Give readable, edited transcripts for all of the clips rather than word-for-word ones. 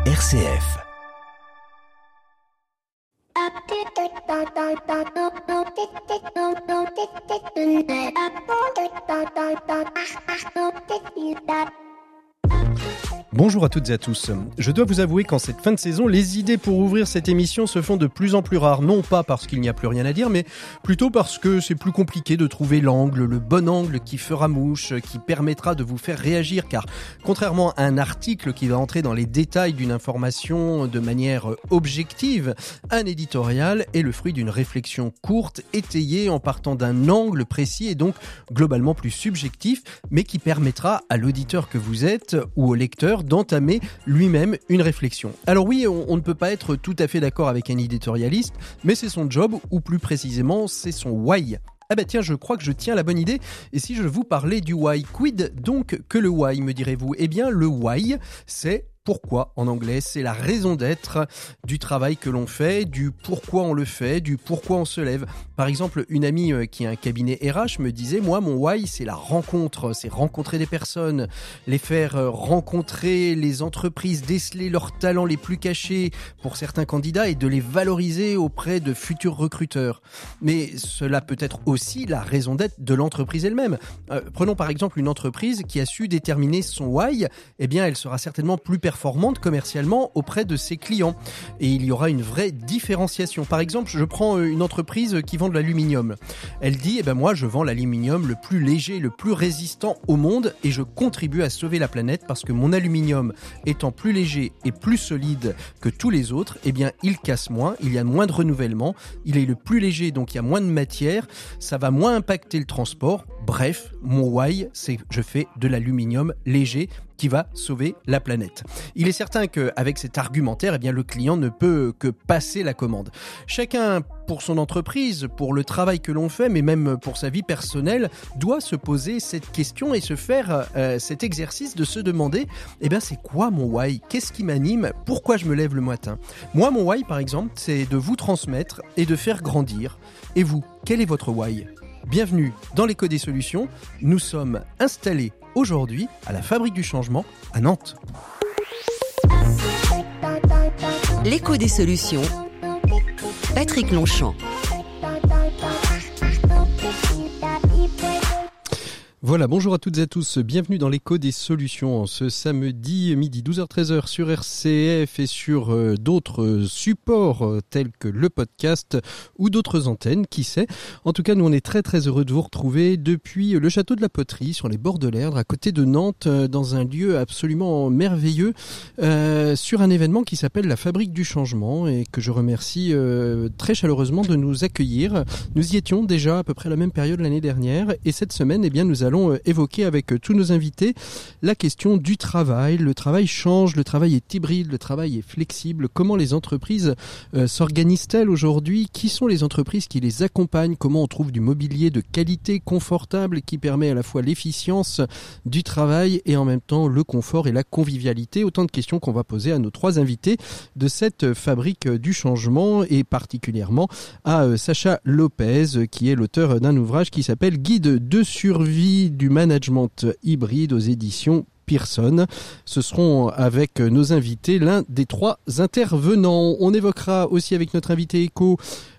RCF. Bonjour à toutes et à tous. Je dois vous avouer qu'en cette fin de saison, les idées pour ouvrir cette émission se font de plus en plus rares. Non pas parce qu'il n'y a plus rien à dire, mais plutôt parce que c'est plus compliqué de trouver l'angle, le bon angle qui fera mouche, qui permettra de vous faire réagir. Car contrairement à un article qui va entrer dans les détails d'une information de manière objective, un éditorial est le fruit d'une réflexion courte, étayée en partant d'un angle précis et donc globalement plus subjectif, mais qui permettra à l'auditeur que vous êtes ou au lecteur d'entamer lui-même une réflexion. Alors oui, on ne peut pas être tout à fait d'accord avec un éditorialiste, mais c'est son job, ou plus précisément, c'est son why. Ah bah tiens, je crois que je tiens la bonne idée. Et si je vous parlais du why, quid donc que le why, me direz-vous ? Eh bien, le why, c'est pourquoi en anglais, c'est la raison d'être du travail que l'on fait, du pourquoi on le fait, du pourquoi on se lève. Par exemple, une amie qui a un cabinet RH me disait, moi mon why c'est la rencontre, c'est rencontrer des personnes, les faire rencontrer les entreprises, déceler leurs talents les plus cachés pour certains candidats et de les valoriser auprès de futurs recruteurs. Mais cela peut être aussi la raison d'être de l'entreprise elle-même. Prenons par exemple une entreprise qui a su déterminer son why, eh bien elle sera certainement plus performante commercialement auprès de ses clients. Et il y aura une vraie différenciation. Par exemple, je prends une entreprise qui vend de l'aluminium. Elle dit, moi je vends l'aluminium le plus léger, le plus résistant au monde et je contribue à sauver la planète parce que mon aluminium étant plus léger et plus solide que tous les autres, il casse moins, il y a moins de renouvellement, il est le plus léger donc il y a moins de matière, ça va moins impacter le transport. Bref, mon why, c'est que je fais de l'aluminium léger qui va sauver la planète. Il est certain qu'avec cet argumentaire, le client ne peut que passer la commande. Chacun, pour son entreprise, pour le travail que l'on fait, mais même pour sa vie personnelle, doit se poser cette question et se faire cet exercice de se demander, c'est quoi mon why ? Qu'est-ce qui m'anime ? Pourquoi je me lève le matin ? Moi, mon why, par exemple, c'est de vous transmettre et de faire grandir. Et vous, quel est votre why ? Bienvenue dans l'écho des solutions. Nous sommes installés aujourd'hui à la Fabrique du Changement à Nantes. L'écho des solutions. Patrick Longchamp. Voilà, bonjour à toutes et à tous, bienvenue dans l'écho des solutions ce samedi midi 12h-13h sur RCF et sur d'autres supports tels que le podcast ou d'autres antennes, qui sait. En tout cas, nous on est très très heureux de vous retrouver depuis le château de la Poterie sur les bords de l'Erdre à côté de Nantes dans un lieu absolument merveilleux sur un événement qui s'appelle la Fabrique du Changement et que je remercie très chaleureusement de nous accueillir. Nous y étions déjà à peu près à la même période l'année dernière et cette semaine, nous allons évoquer avec tous nos invités la question du travail. Le travail change, le travail est hybride, le travail est flexible. Comment les entreprises s'organisent-elles aujourd'hui ? Qui sont les entreprises qui les accompagnent ? Comment on trouve du mobilier de qualité, confortable, qui permet à la fois l'efficience du travail et en même temps le confort et la convivialité ? Autant de questions qu'on va poser à nos trois invités de cette Fabrique du Changement et particulièrement à Sacha Lopez qui est l'auteur d'un ouvrage qui s'appelle « Guide de survie du management hybride » aux éditions Pearson. Ce seront avec nos invités l'un des trois intervenants. On évoquera aussi avec notre invité éco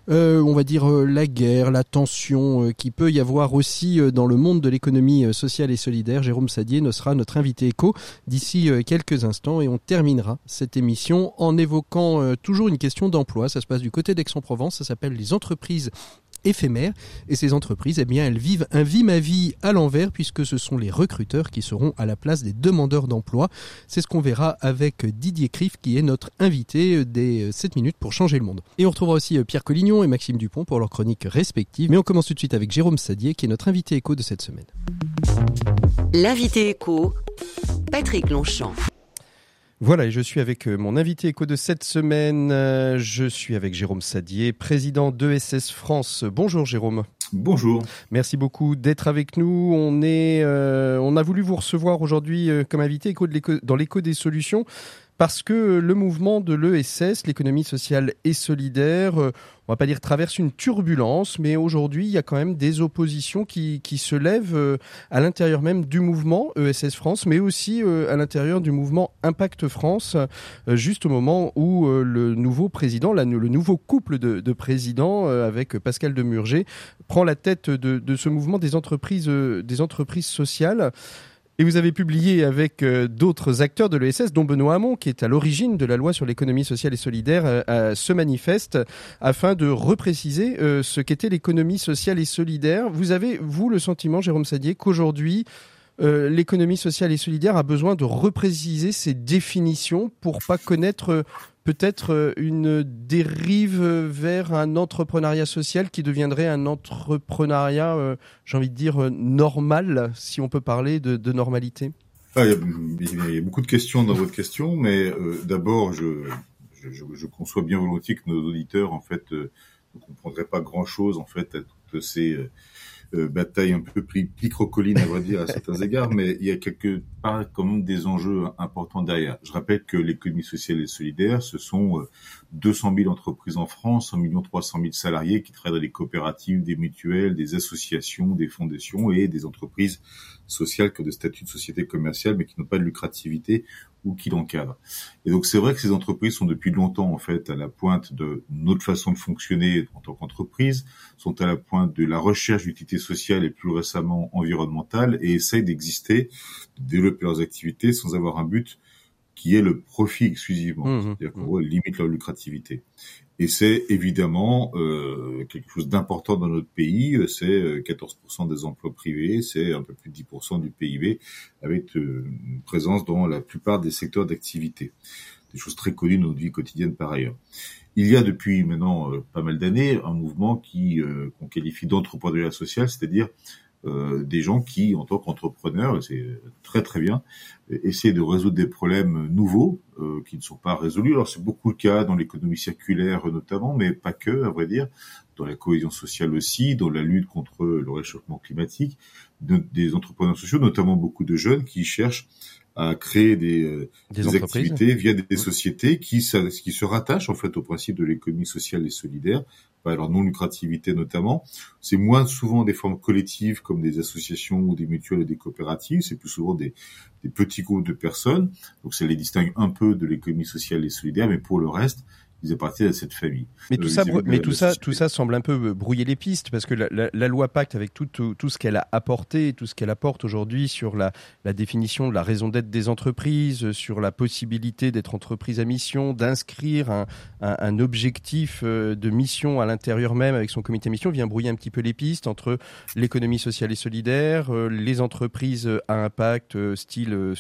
la guerre, la tension qui peut y avoir aussi dans le monde de l'économie sociale et solidaire. Jérôme Sadier sera notre invité éco d'ici quelques instants et on terminera cette émission en évoquant toujours une question d'emploi. Ça se passe du côté d'Aix-en-Provence, ça s'appelle les entreprises éphémères et ces entreprises, elles vivent un vie-ma-vie à l'envers puisque ce sont les recruteurs qui seront à la place des demandeurs d'emploi. C'est ce qu'on verra avec Didier Criff qui est notre invité des 7 minutes pour changer le monde. Et on retrouvera aussi Pierre Collignon et Maxime Dupont pour leurs chroniques respectives. Mais on commence tout de suite avec Jérôme Sadier qui est notre invité éco de cette semaine. L'invité éco, Patrick Longchamp. Voilà, et je suis avec mon invité éco de cette semaine. Je suis avec Jérôme Sadier, président d'ESS France. Bonjour Jérôme. Bonjour. Merci beaucoup d'être avec nous. On a voulu vous recevoir aujourd'hui comme invité dans l'écho des solutions parce que le mouvement de l'ESS, l'économie sociale et solidaire, on va pas dire traverse une turbulence, mais aujourd'hui, il y a quand même des oppositions qui se lèvent à l'intérieur même du mouvement ESS France, mais aussi à l'intérieur du mouvement Impact France, juste au moment où le nouveau président, le nouveau couple de présidents avec Pascal Demurger, prend la tête de ce mouvement des entreprises sociales. Et vous avez publié avec d'autres acteurs de l'ESS, dont Benoît Hamon, qui est à l'origine de la loi sur l'économie sociale et solidaire, ce manifeste, afin de repréciser ce qu'était l'économie sociale et solidaire. Vous avez, vous, le sentiment, Jérôme Sadier, qu'aujourd'hui, l'économie sociale et solidaire a besoin de repréciser ses définitions pour pas connaître peut-être une dérive vers un entrepreneuriat social qui deviendrait un entrepreneuriat, j'ai envie de dire, normal, si on peut parler de normalité? Il y a beaucoup de questions dans votre question, mais d'abord, je conçois bien volontiers que nos auditeurs, en fait, ne comprendraient pas grand-chose, en fait, à toutes ces bataille un peu picrocolline, à vrai dire, à certains égards, mais il y a quelque part quand même des enjeux importants derrière. Je rappelle que l'économie sociale et solidaire, ce sont 200 000 entreprises en France, 1 300 000 salariés qui travaillent dans des coopératives, des mutuelles, des associations, des fondations et des entreprises sociales qui ont des statuts de société commerciale mais qui n'ont pas de lucrativité ou qui l'encadrent. Et donc c'est vrai que ces entreprises sont depuis longtemps en fait à la pointe de notre façon de fonctionner en tant qu'entreprise, sont à la pointe de la recherche d'utilité sociale et plus récemment environnementale et essayent d'exister, de développer leurs activités sans avoir un but qui est le profit exclusivement, c'est-à-dire qu'on limite leur lucrativité. Et c'est évidemment quelque chose d'important dans notre pays, c'est 14% des emplois privés, c'est un peu plus de 10% du PIB, avec une présence dans la plupart des secteurs d'activité. Des choses très connues dans notre vie quotidienne par ailleurs. Il y a depuis maintenant pas mal d'années un mouvement qu'on qualifie d'entrepreneuriat social, c'est-à-dire des gens qui, en tant qu'entrepreneurs, c'est très très bien, essaient de résoudre des problèmes nouveaux qui ne sont pas résolus. Alors c'est beaucoup le cas dans l'économie circulaire notamment, mais pas que, à vrai dire, dans la cohésion sociale aussi, dans la lutte contre le réchauffement climatique, des entrepreneurs sociaux, notamment beaucoup de jeunes qui cherchent à créer des activités via des sociétés qui se rattachent en fait au principe de l'économie sociale et solidaire, par leur non-lucrativité notamment. C'est moins souvent des formes collectives comme des associations ou des mutuelles et des coopératives, c'est plus souvent des petits groupes de personnes, donc ça les distingue un peu de l'économie sociale et solidaire, mais pour le reste, ils appartiennent à cette famille. Mais tout ça semble un peu brouiller les pistes, parce que la loi Pacte, avec tout ce qu'elle a apporté, tout ce qu'elle apporte aujourd'hui sur la définition de la raison d'être des entreprises, sur la possibilité d'être entreprise à mission, d'inscrire un objectif de mission à l'intérieur même avec son comité mission, vient brouiller un petit peu les pistes entre l'économie sociale et solidaire, les entreprises à impact, style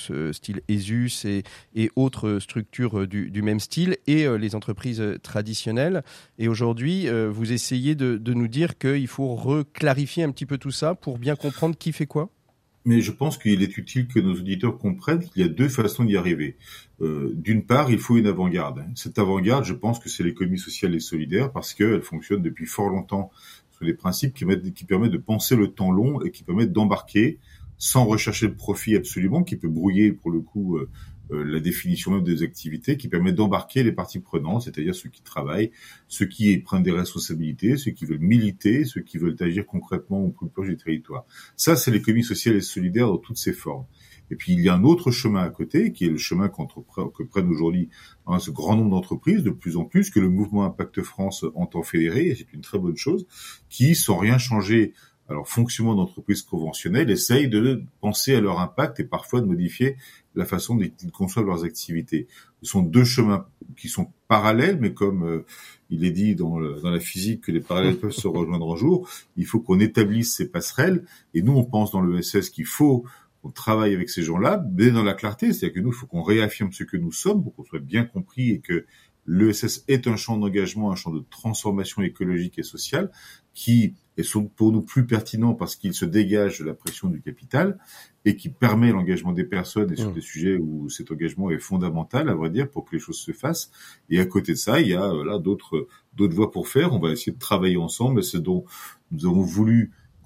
ESUS et autres structures du même style, et les entreprises traditionnelles. Et aujourd'hui, vous essayez de nous dire qu'il faut reclarifier un petit peu tout ça pour bien comprendre qui fait quoi? Mais je pense qu'il est utile que nos auditeurs comprennent qu'il y a deux façons d'y arriver. D'une part, il faut une avant-garde. Cette avant-garde, je pense que c'est l'économie sociale et solidaire parce qu'elle fonctionne depuis fort longtemps sur des principes qui permettent de penser le temps long et qui permettent d'embarquer sans rechercher le profit absolument, qui peut brouiller pour le coup la définition même des activités, qui permet d'embarquer les parties prenantes, c'est-à-dire ceux qui travaillent, ceux qui prennent des responsabilités, ceux qui veulent militer, ceux qui veulent agir concrètement au plus proche du territoire. Ça, c'est l'économie sociale et solidaire dans toutes ses formes. Et puis, il y a un autre chemin à côté, qui est le chemin que prennent aujourd'hui ce grand nombre d'entreprises, de plus en plus, que le mouvement Impact France entend fédérer, et c'est une très bonne chose, qui, sans rien changer à leur fonctionnement d'entreprise conventionnelle, essayent de penser à leur impact et parfois de modifier la façon dont ils conçoivent leurs activités. Ce sont deux chemins qui sont parallèles, mais comme il est dit dans la physique que les parallèles peuvent se rejoindre un jour, il faut qu'on établisse ces passerelles. Et nous, on pense dans l'ESS qu'il faut qu'on travaille avec ces gens-là, mais dans la clarté, c'est-à-dire que nous, il faut qu'on réaffirme ce que nous sommes pour qu'on soit bien compris et que l'ESS est un champ d'engagement, un champ de transformation écologique et sociale qui est pour nous plus pertinent parce qu'il se dégage de la pression du capital et qui permet l'engagement des personnes et sur des sujets où cet engagement est fondamental, à vrai dire, pour que les choses se fassent. Et à côté de ça, il y a là d'autres voies pour faire. On va essayer de travailler ensemble. C'est dont nous avons voulu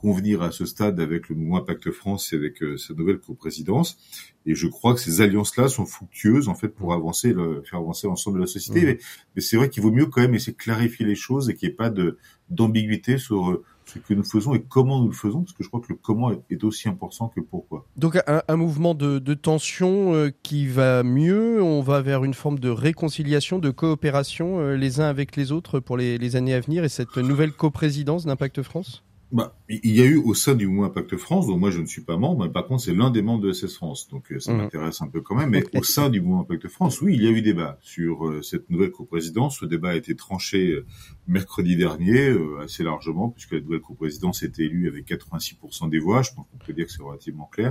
convenir à ce stade avec le mouvement Impact France et avec sa nouvelle coprésidence. Et je crois que ces alliances-là sont fructueuses en fait pour faire avancer l'ensemble de la société. Mais c'est vrai qu'il vaut mieux quand même essayer de clarifier les choses et qu'il n'y ait pas d'ambiguïté sur ce que nous faisons et comment nous le faisons, parce que je crois que le comment est aussi important que pourquoi. Donc un mouvement de tension qui va mieux, on va vers une forme de réconciliation, de coopération les uns avec les autres pour les années à venir et cette nouvelle coprésidence d'Impact France ? Il y a eu au sein du mouvement Impact France, dont moi je ne suis pas membre, mais par contre c'est l'un des membres de SS France, donc ça m'intéresse un peu quand même, mais au sein du mouvement Impact France, oui, il y a eu débat sur cette nouvelle coprésidence. Ce débat a été tranché mercredi dernier, assez largement, puisque la nouvelle coprésidence a été élue avec 86% des voix. Je pense qu'on peut dire que c'est relativement clair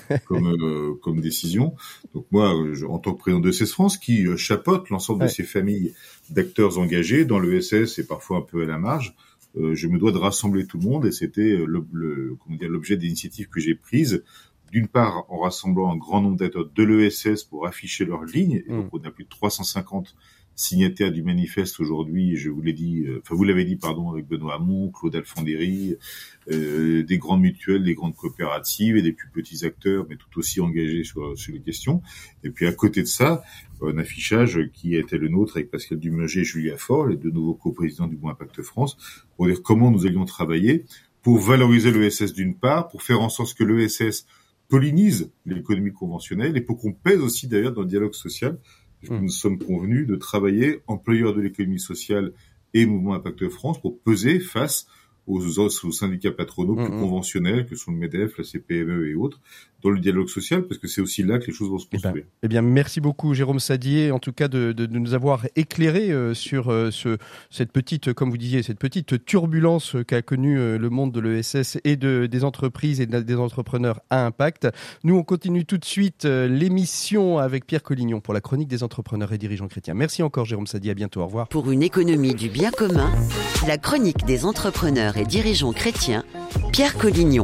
comme décision. Donc moi, en tant que président de SS France, qui chapeaute l'ensemble de ces familles d'acteurs engagés dans l'ESS et parfois un peu à la marge, je me dois de rassembler tout le monde et c'était l'objet d'initiatives que j'ai prises. D'une part, en rassemblant un grand nombre d'acteurs de l'ESS pour afficher leurs lignes. Et donc, on a plus de 350 signataires du manifeste aujourd'hui. Je vous l'ai dit, vous l'avez dit, avec Benoît Hamon, Claude Alfondéry, des grandes mutuelles, des grandes coopératives et des plus petits acteurs, mais tout aussi engagés sur les questions. Et puis, à côté de ça, un affichage qui était le nôtre avec Pascal Dumager et Julia Faure, les deux nouveaux coprésidents du mouvement Impact France, pour dire comment nous allions travailler pour valoriser l'ESS d'une part, pour faire en sorte que l'ESS pollinise l'économie conventionnelle et pour qu'on pèse aussi d'ailleurs dans le dialogue social. Nous sommes convenus de travailler employeurs de l'économie sociale et mouvement Impact France pour peser face aux syndicats patronaux plus conventionnels que sont le MEDEF, la CPME et autres, dans le dialogue social, parce que c'est aussi là que les choses vont se construire. Eh bien, merci beaucoup Jérôme Sadier, en tout cas de nous avoir éclairé sur cette petite, comme vous disiez, cette petite turbulence qu'a connue le monde de l'ESS et des entreprises et des entrepreneurs à impact. Nous, on continue tout de suite l'émission avec Pierre Collignon pour la chronique des entrepreneurs et dirigeants chrétiens. Merci encore Jérôme Sadier, à bientôt, au revoir. Pour une économie du bien commun, la chronique des entrepreneurs et dirigeants chrétiens, Pierre Collignon.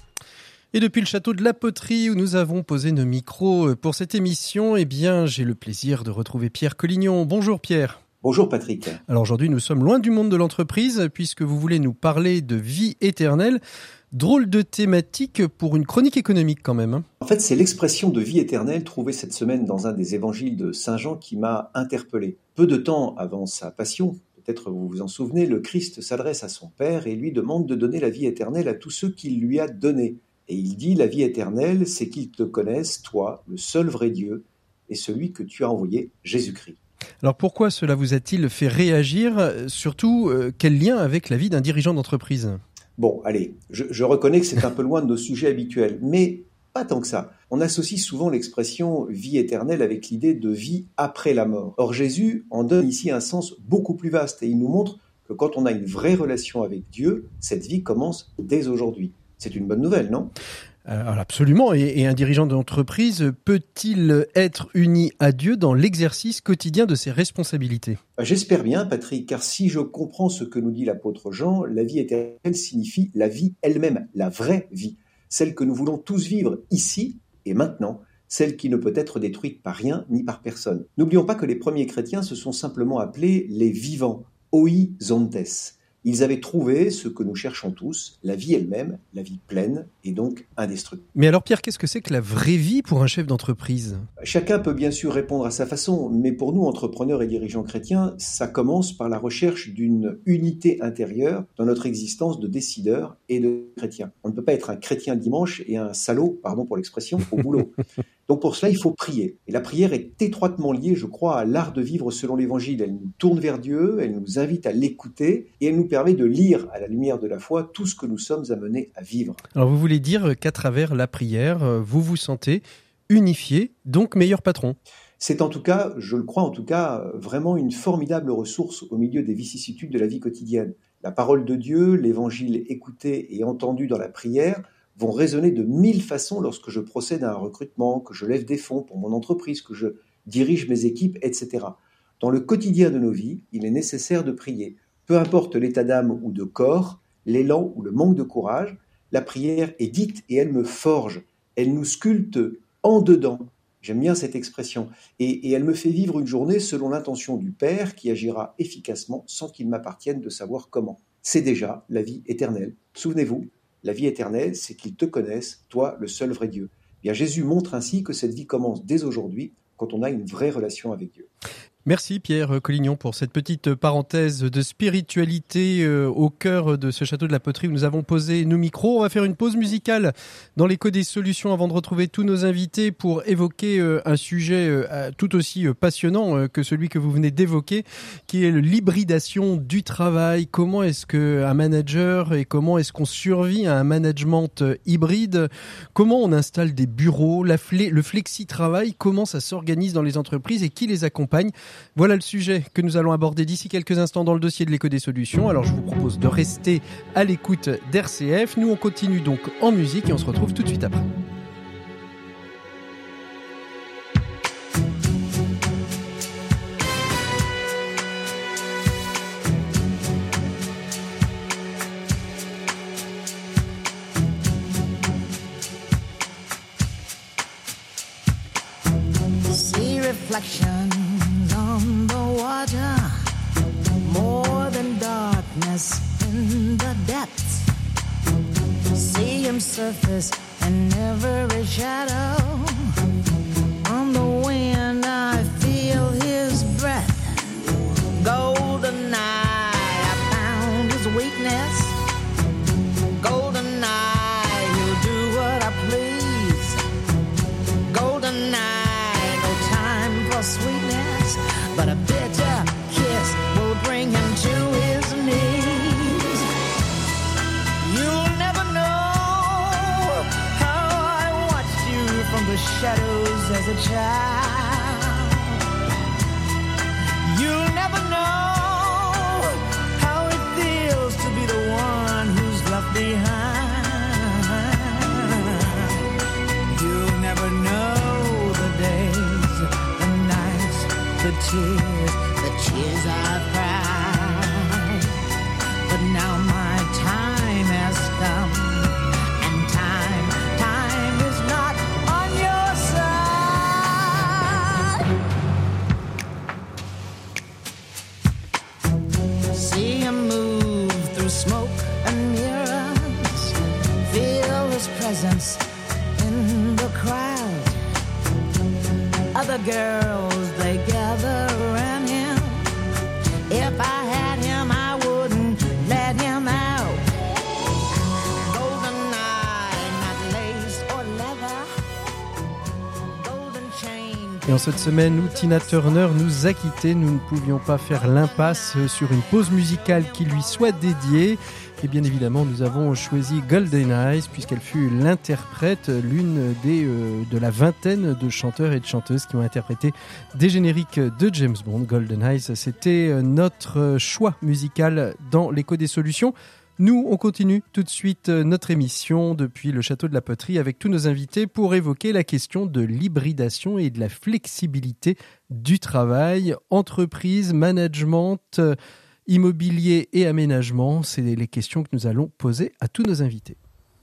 Et depuis le château de la Poterie où nous avons posé nos micros pour cette émission, j'ai le plaisir de retrouver Pierre Collignon. Bonjour Pierre. Bonjour Patrick. Alors aujourd'hui, nous sommes loin du monde de l'entreprise puisque vous voulez nous parler de vie éternelle. Drôle de thématique pour une chronique économique quand même. En fait, c'est l'expression de vie éternelle trouvée cette semaine dans un des évangiles de Saint Jean qui m'a interpellé. Peu de temps avant sa passion, peut-être vous vous en souvenez, le Christ s'adresse à son Père et lui demande de donner la vie éternelle à tous ceux qu'il lui a donnés. Et il dit, la vie éternelle, c'est qu'ils te connaissent, toi, le seul vrai Dieu, et celui que tu as envoyé, Jésus-Christ. Alors pourquoi cela vous a-t-il fait réagir ? Surtout, quel lien avec la vie d'un dirigeant d'entreprise ? Bon, allez, je reconnais que c'est un peu loin de nos sujets habituels, mais pas tant que ça. On associe souvent l'expression vie éternelle avec l'idée de vie après la mort. Or, Jésus en donne ici un sens beaucoup plus vaste et il nous montre que quand on a une vraie relation avec Dieu, cette vie commence dès aujourd'hui. C'est une bonne nouvelle, non ? Alors absolument. Et un dirigeant d'entreprise peut-il être uni à Dieu dans l'exercice quotidien de ses responsabilités ? J'espère bien, Patrick, car si je comprends ce que nous dit l'apôtre Jean, la vie éternelle signifie la vie elle-même, la vraie vie, celle que nous voulons tous vivre ici et maintenant, celle qui ne peut être détruite par rien ni par personne. N'oublions pas que les premiers chrétiens se sont simplement appelés les vivants, oizontes. Ils avaient trouvé ce que nous cherchons tous, la vie elle-même, la vie pleine et donc indestructible. Mais alors Pierre, qu'est-ce que c'est que la vraie vie pour un chef d'entreprise ? Chacun peut bien sûr répondre à sa façon, mais pour nous, entrepreneurs et dirigeants chrétiens, ça commence par la recherche d'une unité intérieure dans notre existence de décideurs et de chrétiens. On ne peut pas être un chrétien dimanche et un salaud, pardon pour l'expression, au boulot. Donc pour cela, il faut prier. Et la prière est étroitement liée, je crois, à l'art de vivre selon l'Évangile. Elle nous tourne vers Dieu, elle nous invite à l'écouter et elle nous permet de lire à la lumière de la foi tout ce que nous sommes amenés à vivre. Alors vous voulez dire qu'à travers la prière, vous vous sentez unifié, donc meilleur patron ? C'est en tout cas, je le crois en tout cas, vraiment une formidable ressource au milieu des vicissitudes de la vie quotidienne. La parole de Dieu, l'Évangile écouté et entendu dans la prière vont résonner de 1000 façons lorsque je procède à un recrutement, que je lève des fonds pour mon entreprise, que je dirige mes équipes, etc. Dans le quotidien de nos vies, il est nécessaire de prier. Peu importe l'état d'âme ou de corps, l'élan ou le manque de courage, la prière est dite et elle me forge. Elle nous sculpte en dedans. J'aime bien cette expression. Et elle me fait vivre une journée selon l'intention du Père qui agira efficacement sans qu'il m'appartienne de savoir comment. C'est déjà la vie éternelle. Souvenez-vous, la vie éternelle, c'est qu'ils te connaissent, toi, le seul vrai Dieu. Bien, Jésus montre ainsi que cette vie commence dès aujourd'hui, quand on a une vraie relation avec Dieu. Merci Pierre Collignon pour cette petite parenthèse de spiritualité au cœur de ce château de la poterie où nous avons posé nos micros. On va faire une pause musicale dans l'écho des solutions avant de retrouver tous nos invités pour évoquer un sujet tout aussi passionnant que celui que vous venez d'évoquer, qui est l'hybridation du travail. Comment est-ce qu'un manager et comment est-ce qu'on survit à un management hybride? Comment on installe des bureaux? Le flexi-travail, comment ça s'organise dans les entreprises et qui les accompagne? Voilà le sujet que nous allons aborder d'ici quelques instants dans le dossier de l'écho des solutions. Alors je vous propose de rester à l'écoute d'RCF. Nous on continue donc en musique et on se retrouve tout de suite après. Reflections on the water, more than darkness in the depths. See him surface in every shadow. On the wind I feel his breath. Golden night, I found his weakness. Golden night, he'll do what I please. Golden night, sweetness, but a bitter kiss will bring him to his knees. You'll never know how I watched you from the shadows as a child. You'll never know how it feels to be the one who's left behind. You'll never know the days, the tears I've cried. But now my time has come, and time is not on your side. See him move through smoke and mirrors, feel his presence in the crowd. Other girls, they gather around him. If I had him, I wouldn't let him out. Golden eye, not lace or leather. Golden chain. Et en cette semaine où Tina Turner nous a quittés, nous ne pouvions pas faire l'impasse sur une pause musicale qui lui soit dédiée. Et bien évidemment, nous avons choisi Golden Eyes puisqu'elle fut l'interprète, l'une de la vingtaine de chanteurs et de chanteuses qui ont interprété des génériques de James Bond. Golden Eyes, c'était notre choix musical dans l'écho des solutions. Nous, on continue tout de suite notre émission depuis le château de la poterie avec tous nos invités pour évoquer la question de l'hybridation et de la flexibilité du travail, entreprise, management, immobilier et aménagement, c'est les questions que nous allons poser à tous nos invités.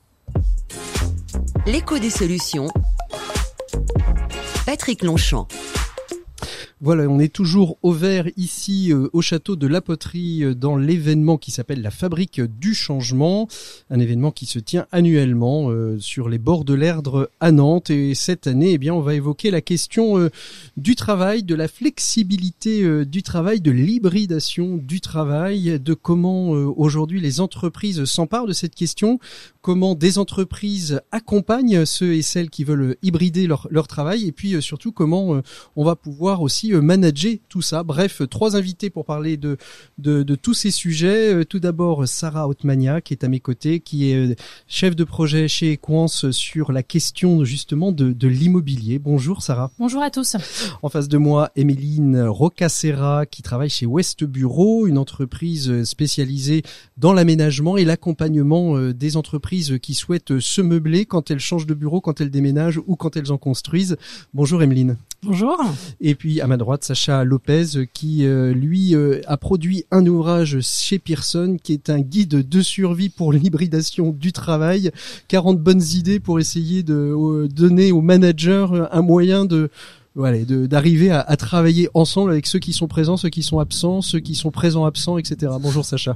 L'écho des solutions. Patrick Longchamp. Voilà, on est toujours au vert ici au château de la poterie dans l'événement qui s'appelle la Fabrique du Changement, un événement qui se tient annuellement sur les bords de l'Erdre à Nantes. Et cette année, eh bien, on va évoquer la question du travail, de la flexibilité du travail, de l'hybridation du travail, de comment aujourd'hui les entreprises s'emparent de cette question, comment des entreprises accompagnent ceux et celles qui veulent hybrider leur travail, et puis surtout comment on va pouvoir aussi manager tout ça. Bref, 3 invités pour parler de tous ces sujets. Tout d'abord, Sarah Othmania, qui est à mes côtés, qui est chef de projet chez Equance sur la question justement de l'immobilier. Bonjour Sarah. Bonjour à tous. En face de moi, Emeline Roccaserra, qui travaille chez West Bureau, une entreprise spécialisée dans l'aménagement et l'accompagnement des entreprises qui souhaitent se meubler quand elles changent de bureau, quand elles déménagent ou quand elles en construisent. Bonjour Emeline. Bonjour. Et puis à ma droite, Sacha Lopez qui lui a produit un ouvrage chez Pearson qui est un guide de survie pour l'hybridation du travail. 40 bonnes idées pour essayer de donner aux managers un moyen d'arriver à travailler ensemble avec ceux qui sont présents, ceux qui sont absents, ceux qui sont présents absents, etc. Bonjour Sacha.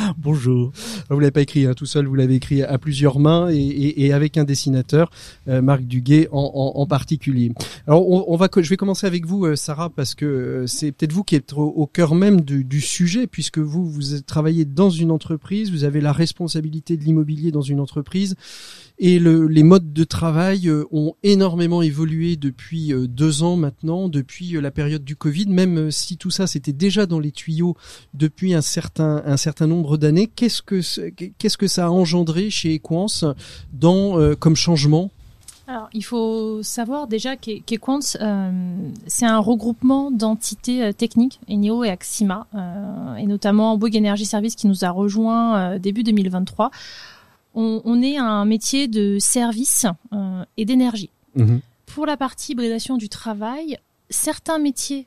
Bonjour. Vous l'avez pas écrit tout seul, vous l'avez écrit à plusieurs mains et avec un dessinateur, Marc Duguay en particulier. Alors je vais commencer avec vous, Sarah, parce que c'est peut-être vous qui êtes au cœur même du sujet, puisque vous travaillez dans une entreprise, vous avez la responsabilité de l'immobilier dans une entreprise. Et les modes de travail ont énormément évolué depuis 2 ans maintenant, depuis la période du Covid, même si tout ça c'était déjà dans les tuyaux depuis un certain nombre d'années. Qu'est-ce que ça a engendré chez Equance comme changement ? Alors, il faut savoir déjà qu'Equance, c'est un regroupement d'entités techniques, Eneo et Axima, et notamment Bouygues Energy Service qui nous a rejoint début 2023. On est un métier de service et d'énergie. Mmh. Pour la partie hybridation du travail, certains métiers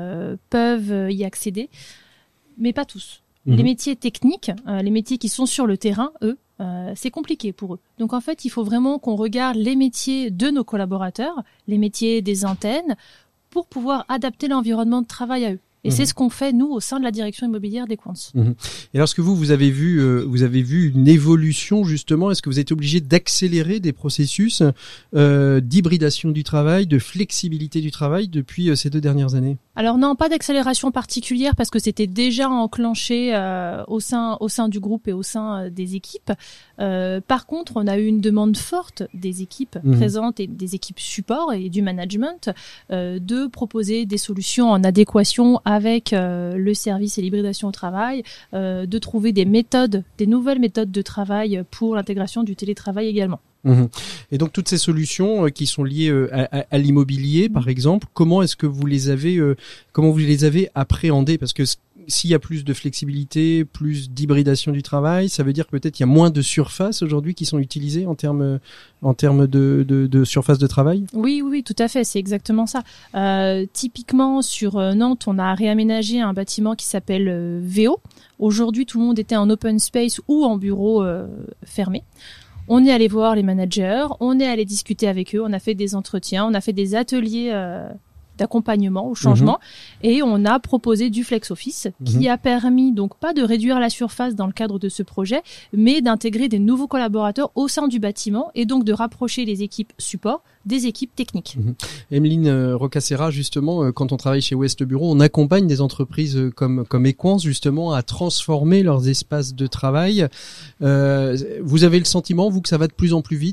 peuvent y accéder, mais pas tous. Mmh. Les métiers techniques, les métiers qui sont sur le terrain, eux, c'est compliqué pour eux. Donc en fait, il faut vraiment qu'on regarde les métiers de nos collaborateurs, les métiers des antennes, pour pouvoir adapter l'environnement de travail à eux. Et c'est ce qu'on fait, nous, au sein de la direction immobilière d'Equance. Et lorsque vous avez vu une évolution, justement, est-ce que vous êtes obligé d'accélérer des processus d'hybridation du travail, de flexibilité du travail depuis ces 2 dernières années ? Alors non, pas d'accélération particulière parce que c'était déjà enclenché au sein du groupe et au sein des équipes. Par contre, on a eu une demande forte des équipes présentes et des équipes support et du management de proposer des solutions en adéquation avec le service et l'hybridation au travail, de trouver des nouvelles méthodes de travail pour l'intégration du télétravail également. Et donc toutes ces solutions qui sont liées à l'immobilier, par exemple, comment vous les avez appréhendées ? Parce que s'il y a plus de flexibilité, plus d'hybridation du travail, ça veut dire que peut-être il y a moins de surfaces aujourd'hui qui sont utilisées en termes de surface de travail ? Oui, tout à fait, c'est exactement ça. Typiquement sur Nantes, on a réaménagé un bâtiment qui s'appelle VO. Aujourd'hui, tout le monde était en open space ou en bureau fermé. On est allé voir les managers, on est allé discuter avec eux, on a fait des entretiens, on a fait des ateliers d'accompagnement au changement et on a proposé du flex office qui a permis donc pas de réduire la surface dans le cadre de ce projet, mais d'intégrer des nouveaux collaborateurs au sein du bâtiment et donc de rapprocher les équipes support des équipes techniques. Emeline Roccassera, justement, quand on travaille chez Ouest Bureau, on accompagne des entreprises comme Equance justement à transformer leurs espaces de travail. Vous avez le sentiment, vous, que ça va de plus en plus vite ?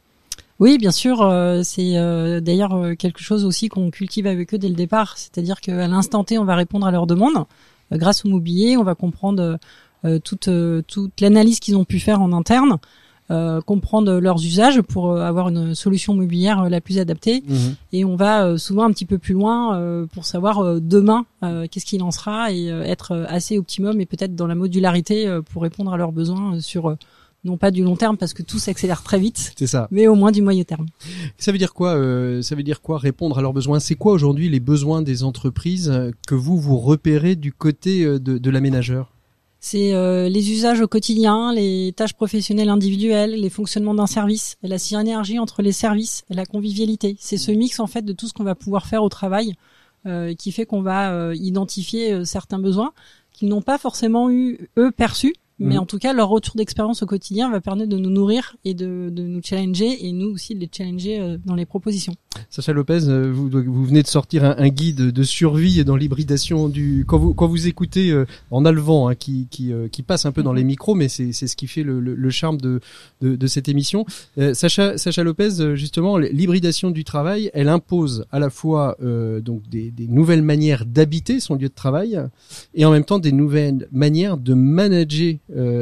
Oui, bien sûr. C'est d'ailleurs quelque chose aussi qu'on cultive avec eux dès le départ. C'est-à-dire qu'à l'instant T, on va répondre à leurs demandes. Grâce au mobilier, on va comprendre toute l'analyse qu'ils ont pu faire en interne, comprendre leurs usages pour avoir une solution mobilière la plus adaptée. Et on va souvent un petit peu plus loin pour savoir demain qu'est-ce qu'il en sera et être assez optimum et peut-être dans la modularité pour répondre à leurs besoins sur... non pas du long terme parce que tout s'accélère très vite, c'est ça, mais au moins du moyen terme. Ça veut dire quoi répondre à leurs besoins ? C'est quoi aujourd'hui les besoins des entreprises que vous repérez du côté de l'aménageur ? C'est les usages au quotidien, les tâches professionnelles individuelles, les fonctionnements d'un service, la synergie entre les services, la convivialité. C'est ce mix en fait de tout ce qu'on va pouvoir faire au travail qui fait qu'on va identifier certains besoins qu'ils n'ont pas forcément eu eux perçus. Mais en tout cas, leur retour d'expérience au quotidien va permettre de nous nourrir et de nous challenger et nous aussi de les challenger dans les propositions. Sacha Lopez, vous venez de sortir un guide de survie dans l'hybridation quand vous écoutez, on a le vent qui passe un peu dans les micros, mais c'est ce qui fait le charme de cette émission. Sacha Lopez, justement, l'hybridation du travail, elle impose à la fois donc des nouvelles manières d'habiter son lieu de travail et en même temps des nouvelles manières de manager.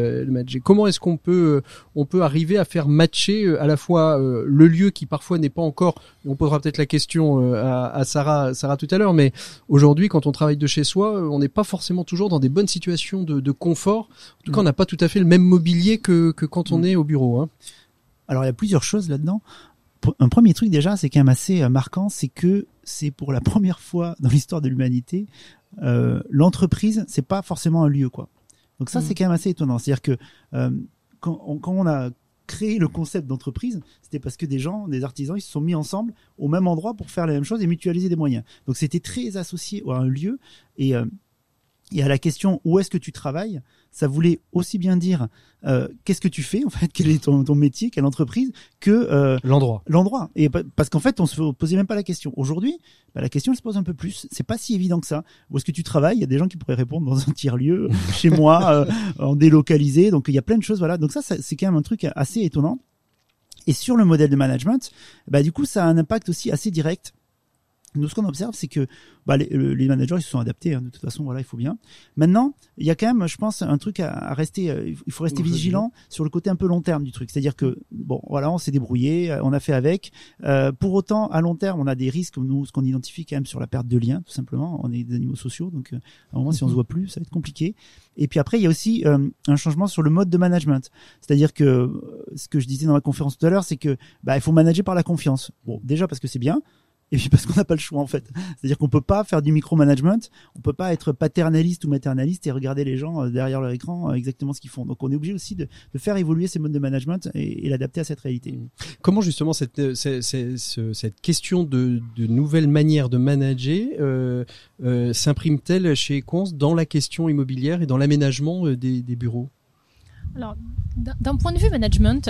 Comment est-ce qu'on peut arriver à faire matcher à la fois le lieu qui parfois n'est pas encore, on posera peut-être la question à Sarah tout à l'heure, mais aujourd'hui quand on travaille de chez soi, on n'est pas forcément toujours dans des bonnes situations de confort. En tout cas, on n'a pas tout à fait le même mobilier que quand on est au bureau. Alors il y a plusieurs choses là-dedans. Un premier truc déjà, c'est quand même assez marquant, c'est que c'est pour la première fois dans l'histoire de l'humanité, l'entreprise, c'est pas forcément un lieu, quoi. Donc ça, c'est quand même assez étonnant. C'est-à-dire que quand on a créé le concept d'entreprise, c'était parce que des artisans, ils se sont mis ensemble au même endroit pour faire la même chose et mutualiser des moyens. Donc c'était très associé à un lieu. Et Et à la question où est-ce que tu travailles, ça voulait aussi bien dire qu'est-ce que tu fais en fait, quel est ton métier, quelle entreprise, que l'endroit. Et parce qu'en fait, on se posait même pas la question. Aujourd'hui, la question elle se pose un peu plus. C'est pas si évident que ça. Où est-ce que tu travailles? Il y a des gens qui pourraient répondre dans un tiers-lieu, chez moi, en délocalisé. Donc il y a plein de choses. Voilà. Donc ça c'est quand même un truc assez étonnant. Et sur le modèle de management, du coup, ça a un impact aussi assez direct. Nous, ce qu'on observe, c'est que les managers ils se sont adaptés. De toute façon, voilà, il faut bien. Maintenant, il y a quand même, je pense, un truc à rester. Il faut rester vigilant sur le côté un peu long terme du truc. C'est-à-dire que bon, voilà, on s'est débrouillé, on a fait avec. Pour autant, à long terme, on a des risques. Nous, ce qu'on identifie quand même sur la perte de liens, tout simplement. On est des animaux sociaux, donc à un moment, si on se voit plus, ça va être compliqué. Et puis après, il y a aussi un changement sur le mode de management. C'est-à-dire que ce que je disais dans la conférence tout à l'heure, c'est que il faut manager par la confiance. Bon, déjà parce que c'est bien. Et puis parce qu'on n'a pas le choix en fait. C'est-à-dire qu'on peut pas faire du micromanagement, on peut pas être paternaliste ou maternaliste et regarder les gens derrière leur écran exactement ce qu'ils font. Donc on est obligé aussi de faire évoluer ces modes de management et l'adapter à cette réalité. Comment justement cette question de nouvelles manières de manager s'imprime-t-elle chez Equans dans la question immobilière et dans l'aménagement des bureaux? Alors, d'un point de vue management,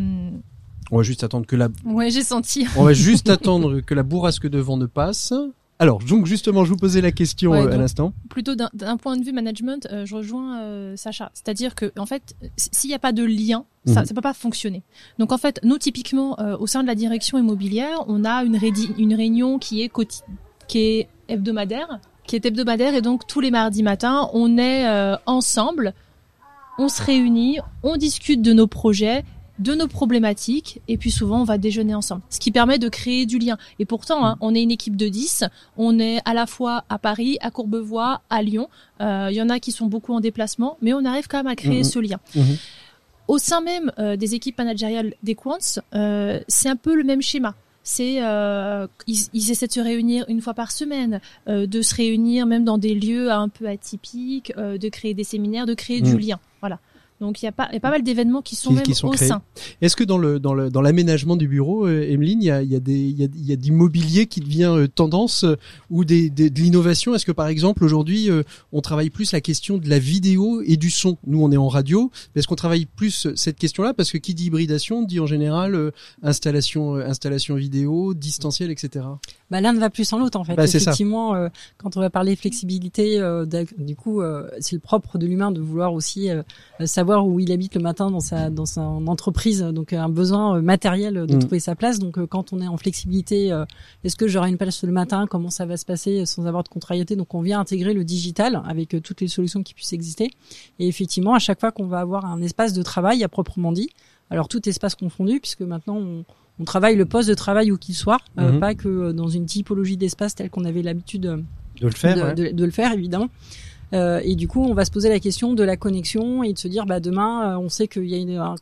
on va juste attendre que la. Ouais, j'ai senti. On va juste attendre que la bourrasque de vent ne passe. Alors, donc justement, je vous posais la question à l'instant. Plutôt d'un point de vue management, je rejoins Sacha. C'est-à-dire que en fait, s'il n'y a pas de lien, ça peut pas fonctionner. Donc en fait, nous typiquement au sein de la direction immobilière, on a une réunion qui est hebdomadaire, et donc tous les mardis matins, on est ensemble, on se réunit, on discute de nos projets, de nos problématiques, et puis souvent on va déjeuner ensemble, ce qui permet de créer du lien. Et pourtant, on est une équipe de 10, on est à la fois à Paris, à Courbevoie, à Lyon, il y en a qui sont beaucoup en déplacement, mais on arrive quand même à créer ce lien. Au sein même des équipes managériales d'Equans, c'est un peu le même schéma. C'est ils essaient de se réunir une fois par semaine, de se réunir même dans des lieux un peu atypiques, de créer des séminaires, de créer du lien. Voilà. Donc il y a pas mal d'événements qui sont au sein. Est-ce que dans l'aménagement du bureau, Emeline, il y a d'immobilier qui devient tendance ou de l'innovation? Est-ce que par exemple aujourd'hui on travaille plus la question de la vidéo et du son? Nous on est en radio, mais est-ce qu'on travaille plus cette question-là? Parce que qui dit hybridation dit en général installation vidéo, distanciel, etc. L'un ne va plus sans l'autre en fait. Effectivement, quand on va parler flexibilité, du coup c'est le propre de l'humain de vouloir aussi savoir où il habite le matin dans sa entreprise, donc un besoin matériel de trouver sa place. Donc quand on est en flexibilité, est-ce que j'aurai une place le matin, comment ça va se passer sans avoir de contrariété? Donc on vient intégrer le digital avec toutes les solutions qui puissent exister. Et effectivement, à chaque fois qu'on va avoir un espace de travail à proprement dit, alors tout espace confondu, puisque maintenant on travaille le poste de travail où qu'il soit, pas que dans une typologie d'espace telle qu'on avait l'habitude de le faire évidemment. Et du coup, on va se poser la question de la connexion et de se dire, demain, on sait qu'il y a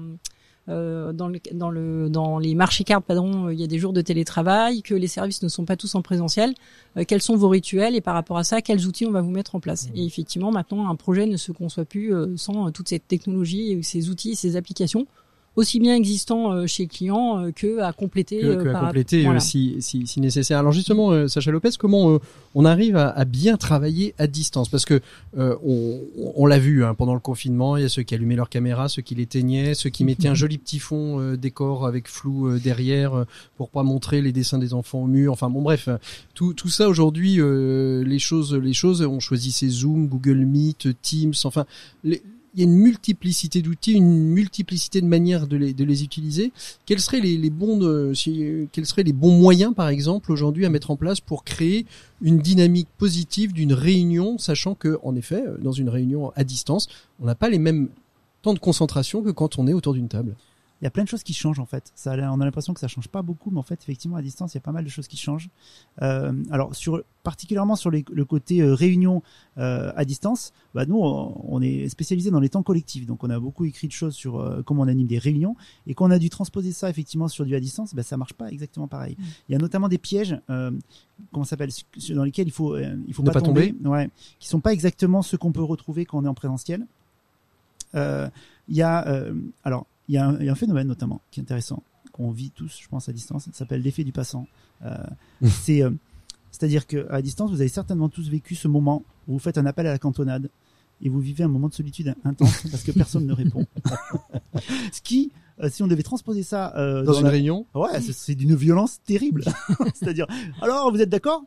dans les marchés cartes, il y a des jours de télétravail, que les services ne sont pas tous en présentiel. Quels sont vos rituels et par rapport à ça, quels outils on va vous mettre en place? Et effectivement, maintenant, un projet ne se conçoit plus sans toute cette technologie, et ces outils, et ces applications, aussi bien existants chez le client que à compléter, si nécessaire. Alors justement, Sacha Lopez, comment on arrive à bien travailler à distance? Parce que on l'a vu pendant le confinement, il y a ceux qui allumaient leur caméra, ceux qui l'éteignaient, ceux qui mettaient un joli petit fond décor avec flou derrière pour pas montrer les dessins des enfants au mur. Enfin bon, bref, tout ça aujourd'hui, les choses, on choisissait Zoom, Google Meet, Teams, enfin il y a une multiplicité d'outils, une multiplicité de manières de les utiliser. Quels seraient les bons moyens, par exemple, aujourd'hui à mettre en place pour créer une dynamique positive d'une réunion, sachant que, en effet, dans une réunion à distance, on n'a pas les mêmes temps de concentration que quand on est autour d'une table? Il y a plein de choses qui changent en fait. On a l'impression que ça change pas beaucoup, mais en fait, effectivement, à distance, il y a pas mal de choses qui changent. Alors, particulièrement sur le côté réunion à distance, nous, on est spécialisé dans les temps collectifs. Donc, on a beaucoup écrit de choses sur comment on anime des réunions. Et quand on a dû transposer ça effectivement sur du à distance, ça marche pas exactement pareil. Il y a notamment des pièges, comment ça s'appelle, dans lesquels il faut pas tomber. Ouais, qui sont pas exactement ceux qu'on peut retrouver quand on est en présentiel. Il y a un phénomène notamment qui est intéressant, qu'on vit tous, je pense, à distance. Ça s'appelle l'effet du passant. C'est C'est-à-dire qu'à distance, vous avez certainement tous vécu ce moment où vous faites un appel à la cantonade et vous vivez un moment de solitude intense parce que personne ne répond. Ce qui, si on devait transposer ça dans une réunion, ouais, c'est d'une violence terrible. C'est-à-dire, alors vous êtes d'accord?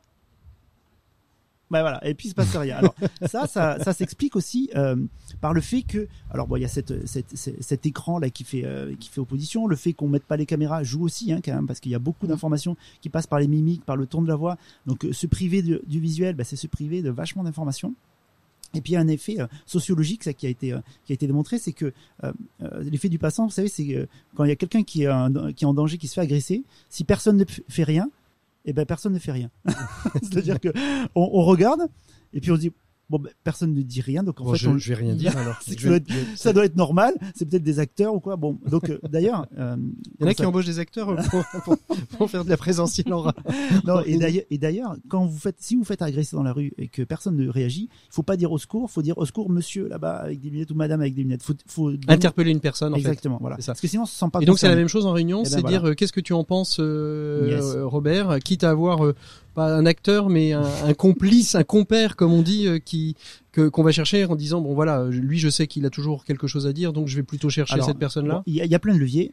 Ben voilà, et puis il se passe rien. Alors ça s'explique aussi par le fait que, alors bon, il y a cet écran là qui fait opposition, le fait qu'on mette pas les caméras joue aussi quand même, parce qu'il y a beaucoup d'informations qui passent par les mimiques, par le ton de la voix. Donc se priver du visuel, c'est se priver de vachement d'informations. Et puis il y a un effet sociologique, ça qui a été démontré, c'est que l'effet du passant, vous savez, c'est quand il y a quelqu'un qui est en danger, qui se fait agresser, si personne ne fait rien, et ben personne ne fait rien. C'est-à-dire que on regarde et puis on se dit bon, personne ne dit rien, donc en fait je vais rien dire alors. Ça doit être normal, c'est peut-être des acteurs ou quoi. Bon, donc d'ailleurs, il y en a qui embauchent des acteurs pour faire de la présentielle en non, et d'ailleurs, si vous faites agresser dans la rue et que personne ne réagit, il faut pas dire au secours, faut dire au secours monsieur là-bas avec des lunettes ou madame avec des lunettes. Faut interpeller une personne en exactement, fait. voilà. C'est ça. Parce que sinon on se sent pas. Et donc c'est la même chose en réunion, c'est voilà. dire qu'est-ce que tu en penses, Yes. Robert, quitte à avoir pas un acteur mais un complice, un compère comme on dit, qu'on va chercher en disant bon voilà, lui je sais qu'il a toujours quelque chose à dire, donc je vais plutôt chercher cette personne-là. Bon, il y a plein de leviers.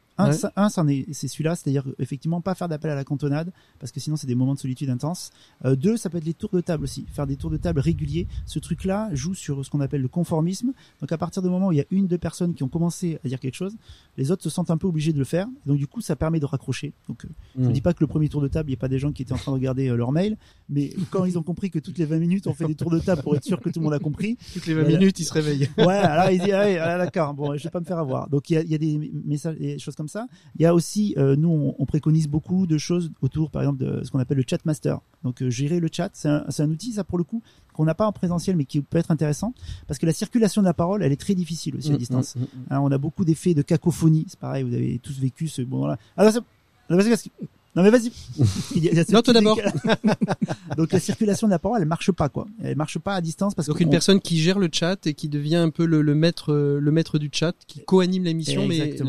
C'est celui-là, c'est-à-dire effectivement pas faire d'appel à la cantonade parce que sinon c'est des moments de solitude intenses. 2, ça peut être les tours de table aussi, faire des tours de table réguliers. Ce truc-là joue sur ce qu'on appelle le conformisme. Donc à partir du moment où il y a 1-2 personnes qui ont commencé à dire quelque chose, les autres se sentent un peu obligés de le faire. Donc du coup ça permet de raccrocher. Donc je ne dis pas que le premier tour de table, il n'y a pas des gens qui étaient en train de regarder leur mail, mais quand ils ont compris que toutes les 20 minutes on fait des tours de table pour être sûr que tout le monde a compris. Toutes les 20 minutes, ils se réveillent. Ouais, alors ils disent d'accord, bon, je vais pas me faire avoir. Donc il y a des messages, des choses comme ça. Il y a aussi, nous on préconise beaucoup de choses autour, par exemple, de ce qu'on appelle le chat master. Donc gérer le chat, c'est un outil, ça pour le coup, qu'on n'a pas en présentiel, mais qui peut être intéressant, parce que la circulation de la parole, elle est très difficile aussi à distance. Hein, on a beaucoup d'effets de cacophonie, c'est pareil, vous avez tous vécu ce moment-là. Alors non mais vas-y. Non, toi d'abord. Donc la circulation de la parole, elle marche pas quoi. Elle marche pas à distance parce donc une personne qui gère le chat et qui devient un peu le maître du chat, qui co-anime l'émission,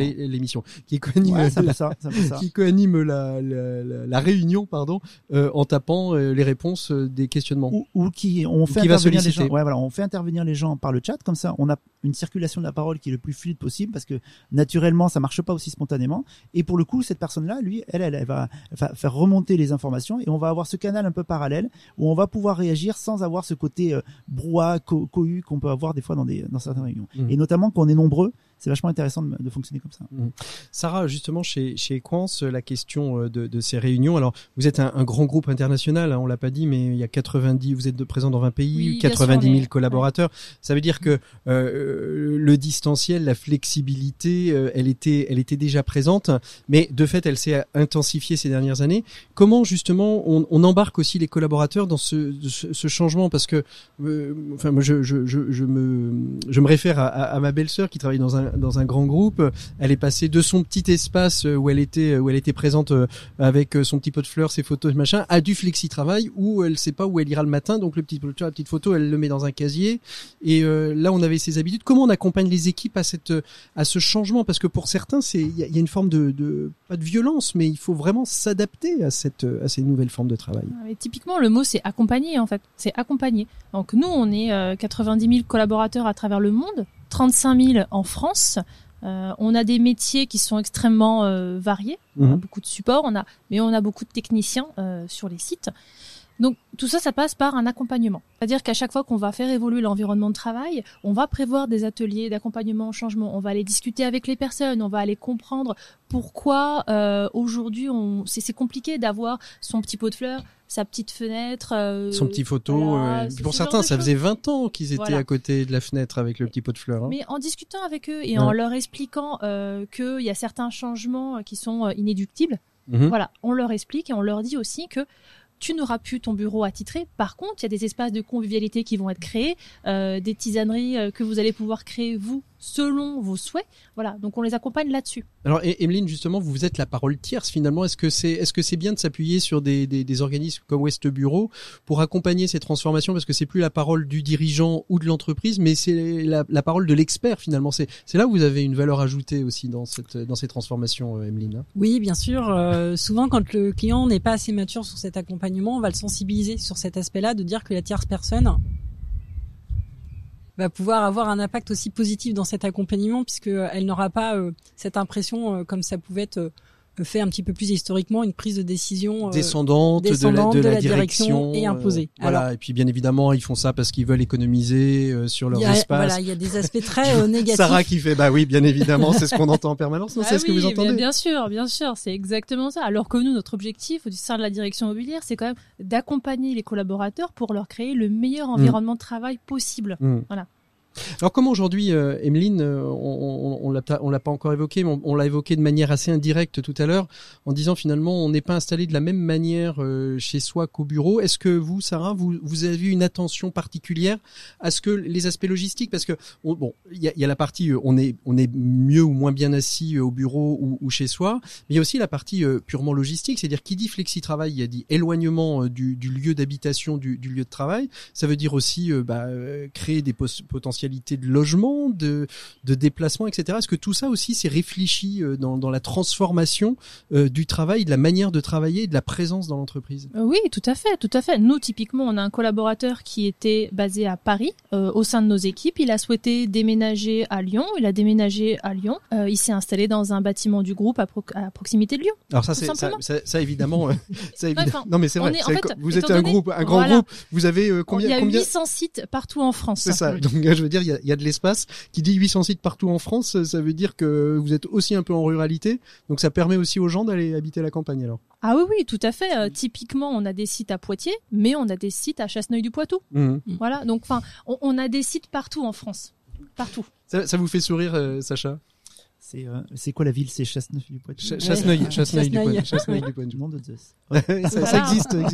qui co-anime qui co-anime la réunion, pardon, en tapant les réponses des questionnements. Ou qui fait intervenir les gens. Ouais, voilà, on fait intervenir les gens par le chat, comme ça on a une circulation de la parole qui est le plus fluide possible parce que naturellement ça marche pas aussi spontanément. Et pour le coup, cette personne-là, lui, elle va faire remonter les informations et on va avoir ce canal un peu parallèle où on va pouvoir réagir sans avoir ce côté brouhaha, cohue qu'on peut avoir des fois dans certaines réunions. Et notamment quand on est nombreux, c'est vachement intéressant de fonctionner comme ça. Sarah, justement, chez Equance, la question de ces réunions. Alors, vous êtes un grand groupe international, hein, on l'a pas dit, mais il y a vous êtes présents dans 20 pays, oui, 90 000 collaborateurs. Ouais. Ça veut dire que le distanciel, la flexibilité, elle était déjà présente, mais de fait, elle s'est intensifiée ces dernières années. Comment justement on embarque aussi les collaborateurs dans ce changement? Parce que, moi, je me réfère à ma belle-sœur qui travaille dans un grand groupe. Elle est passée de son petit espace où elle était présente avec son petit pot de fleurs, ses photos, machin, à du flexi-travail où elle sait pas où elle ira le matin, donc la petite photo, elle le met dans un casier. Et là, on avait ses habitudes. Comment on accompagne les équipes à ce changement? Parce que pour certains, il y a une forme de pas de violence, mais il faut vraiment s'adapter à ces nouvelles formes de travail. Mais typiquement, le mot c'est accompagner en fait. C'est accompagner. Donc nous, on est 90 000 collaborateurs à travers le monde. 35 000 en France. On a des métiers qui sont extrêmement variés. On a beaucoup de supports, mais on a beaucoup de techniciens sur les sites. Donc tout ça passe par un accompagnement. C'est-à-dire qu'à chaque fois qu'on va faire évoluer l'environnement de travail, on va prévoir des ateliers d'accompagnement au changement. On va aller discuter avec les personnes, on va aller comprendre pourquoi aujourd'hui c'est compliqué d'avoir son petit pot de fleurs, sa petite fenêtre, son petit photo. Voilà, pour certains, ça faisait 20 ans qu'ils étaient à côté de la fenêtre avec le petit pot de fleurs. Hein. Mais en discutant avec eux et en leur expliquant qu'il y a certains changements qui sont inéluctibles, voilà, on leur explique et on leur dit aussi que tu n'auras plus ton bureau attitré. Par contre, il y a des espaces de convivialité qui vont être créés, des tisaneries que vous allez pouvoir créer vous selon vos souhaits. Voilà, donc on les accompagne là-dessus. Alors, Emeline, justement, vous êtes la parole tierce finalement. Est-ce que c'est bien de s'appuyer sur des organismes comme Ouest Bureau pour accompagner ces transformations, parce que c'est plus la parole du dirigeant ou de l'entreprise, mais c'est la parole de l'expert finalement. C'est là où vous avez une valeur ajoutée aussi dans ces transformations, Emeline. Oui, bien sûr. Souvent, quand le client n'est pas assez mature sur cet accompagnement, on va le sensibiliser sur cet aspect-là, de dire que la tierce personne va pouvoir avoir un impact aussi positif dans cet accompagnement, puisque elle n'aura pas cette impression, comme ça pouvait être fait un petit peu plus historiquement, une prise de décision descendante de la direction et imposée. Voilà. Alors, et puis bien évidemment, ils font ça parce qu'ils veulent économiser sur leurs espaces. Voilà, il y a des aspects très négatifs. Sarah qui fait, bah oui, bien évidemment, c'est ce qu'on entend en permanence. Non, c'est ce que vous entendez. Bien sûr, c'est exactement ça. Alors que nous, notre objectif au sein de la direction immobilière, c'est quand même d'accompagner les collaborateurs pour leur créer le meilleur environnement de travail possible. Voilà. Alors comment aujourd'hui, Emeline, on l'a pas encore évoqué, mais on l'a évoqué de manière assez indirecte tout à l'heure, en disant finalement on n'est pas installé de la même manière chez soi qu'au bureau. Est-ce que vous, Sarah, vous avez eu une attention particulière à ce que les aspects logistiques, parce que il y a la partie on est mieux ou moins bien assis au bureau ou chez soi, mais il y a aussi la partie purement logistique, c'est-à-dire qui dit flexi-travail, il y a dit éloignement du lieu d'habitation, du lieu de travail. Ça veut dire aussi créer des potentialités de logement, de déplacement, etc. Est-ce que tout ça aussi c'est réfléchi dans la transformation du travail, de la manière de travailler et de la présence dans l'entreprise? Oui, tout à fait. Nous, typiquement, on a un collaborateur qui était basé à Paris au sein de nos équipes. Il a souhaité déménager à Lyon. Il a déménagé à Lyon. Il s'est installé dans un bâtiment du groupe à proximité de Lyon. Alors ça, ça évidemment, non mais c'est vrai. Vous êtes un grand groupe. Vous avez combien? Il y a 800 sites partout en France. C'est ça. Donc je veux dire, il y a de l'espace. Qui dit 800 sites partout en France, ça veut dire que vous êtes aussi un peu en ruralité. Donc ça permet aussi aux gens d'aller habiter la campagne alors. Ah oui, tout à fait. Typiquement, on a des sites à Poitiers, mais on a des sites à Chasseneuil-du-Poitou. Voilà. Donc, on a des sites partout en France. Partout. Ça vous fait sourire, Sacha? C'est quoi la ville? C'est Chasseneuil-du-Poitou. Chasseneuil-du-Poitou. Nom de Zeus. Ça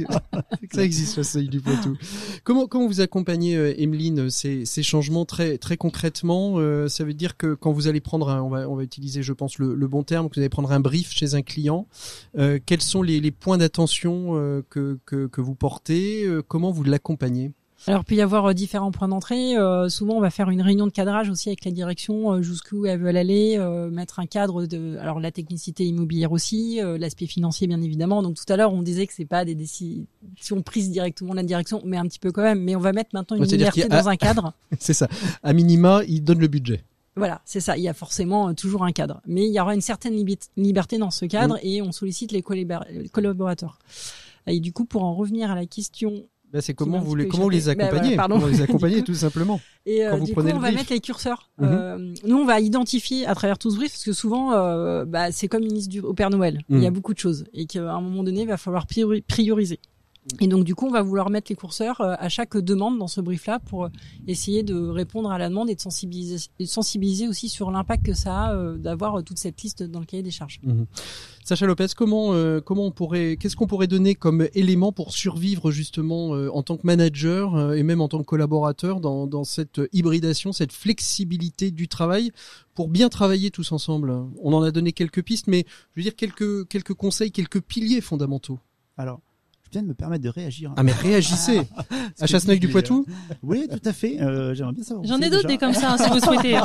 existe, Chasseneuil-du-Poitou. Comment vous accompagnez, Emeline, ces changements très très concrètement? Ça veut dire que quand vous allez prendre on va utiliser, je pense, le bon terme, que vous allez prendre un brief chez un client, quels sont les points d'attention que vous portez? Comment vous l'accompagnez? Alors, il peut y avoir différents points d'entrée. Souvent, on va faire une réunion de cadrage aussi avec la direction, jusqu'où elles veulent aller, mettre un cadre alors la technicité immobilière aussi, l'aspect financier bien évidemment. Donc tout à l'heure, on disait que c'est pas des décisions prises directement de la direction, mais un petit peu quand même. Mais on va mettre maintenant une liberté dans un cadre. C'est ça. À minima, il donne le budget. Voilà, c'est ça. Il y a forcément toujours un cadre, mais il y aura une certaine liberté dans ce cadre et on sollicite les collaborateurs. Et du coup, pour en revenir à la question. C'est comment vous les accompagnez, comment les accompagner tout simplement. Et quand vous prenez on va mettre les curseurs. Nous, on va identifier à travers tout ce brief, parce que souvent, c'est comme une liste au Père Noël. Il y a beaucoup de choses et qu'à un moment donné, il va falloir prioriser. Et donc, du coup, on va vouloir mettre les curseurs à chaque demande dans ce brief-là pour essayer de répondre à la demande et de sensibiliser aussi sur l'impact que ça a d'avoir toute cette liste dans le cahier des charges. Sacha Lopez, qu'est-ce qu'on pourrait donner comme élément pour survivre justement en tant que manager et même en tant que collaborateur dans cette hybridation, cette flexibilité du travail pour bien travailler tous ensemble? On en a donné quelques pistes, mais je veux dire quelques conseils, quelques piliers fondamentaux. Alors, je viens de me permettre de réagir. Ah mais réagissez. À Chasseneuil-du-Poitou? Oui, tout à fait. J'aimerais bien savoir. J'en ai d'autres des comme ça, si vous souhaitez.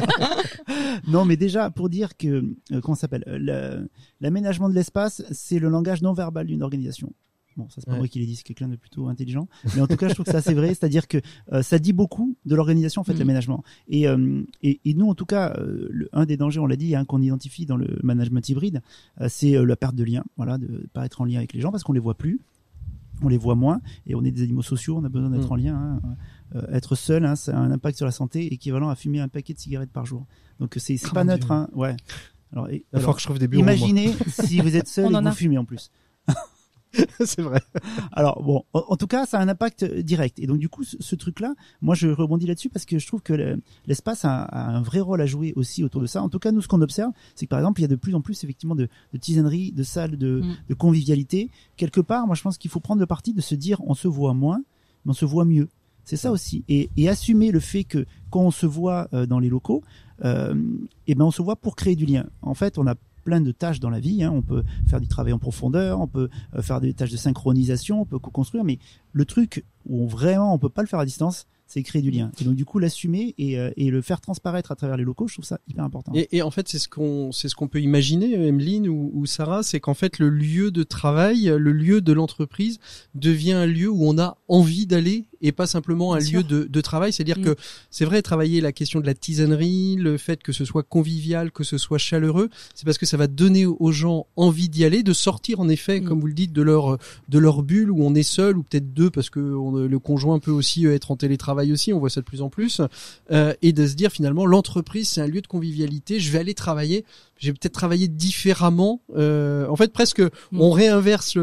Non, mais déjà pour dire que comment ça s'appelle, l'aménagement de l'espace, c'est le langage non verbal d'une organisation. Bon, ça c'est pas moi qui l'ai dit, c'est quelqu'un de plutôt intelligent. Mais en tout cas, je trouve que c'est assez vrai. C'est-à-dire que ça dit beaucoup de l'organisation, en fait, l'aménagement. Et nous, en tout cas, un des dangers, on l'a dit, qu'on identifie dans le management hybride, c'est la perte de lien. Voilà, de pas être en lien avec les gens parce qu'on les voit plus. On les voit moins et on est des animaux sociaux, on a besoin d'être en lien. Être seul, ça a un impact sur la santé équivalent à fumer un paquet de cigarettes par jour. Donc c'est pas neutre. Ouais. Alors, il va falloir que je trouve des bureaux. Imaginez si vous êtes seul et que vous fumez en plus. C'est vrai. Alors bon, en tout cas, ça a un impact direct. Et donc du coup, ce truc-là, moi je rebondis là-dessus parce que je trouve que l'espace a un vrai rôle à jouer aussi autour de ça. En tout cas, nous, ce qu'on observe, c'est que par exemple, il y a de plus en plus effectivement de tisaneries, de salles de convivialité. Quelque part, moi je pense qu'il faut prendre le parti de se dire, on se voit moins, mais on se voit mieux. C'est ça aussi. Et assumer le fait que quand on se voit dans les locaux, et ben on se voit pour créer du lien. En fait, on a plein de tâches dans la vie, hein. On peut faire du travail en profondeur, on peut faire des tâches de synchronisation, on peut co-construire, mais le truc où vraiment on peut pas le faire à distance, c'est créer du lien. Et donc du coup l'assumer et le faire transparaître à travers les locaux, je trouve ça hyper important. Et en fait c'est ce qu'on peut imaginer, Emeline ou Sarah, c'est qu'en fait le lieu de travail, le lieu de l'entreprise devient un lieu où on a envie d'aller et pas simplement un lieu de travail. C'est-à-dire que c'est vrai, travailler la question de la tisanerie, le fait que ce soit convivial, que ce soit chaleureux, c'est parce que ça va donner aux gens envie d'y aller, de sortir en effet, comme vous le dites, de leur bulle où on est seul ou peut-être deux parce que le conjoint peut aussi être en télétravail aussi, on voit ça de plus en plus, et de se dire finalement l'entreprise c'est un lieu de convivialité, je vais aller travailler, j'ai peut-être travaillé différemment, en fait presque on réinverse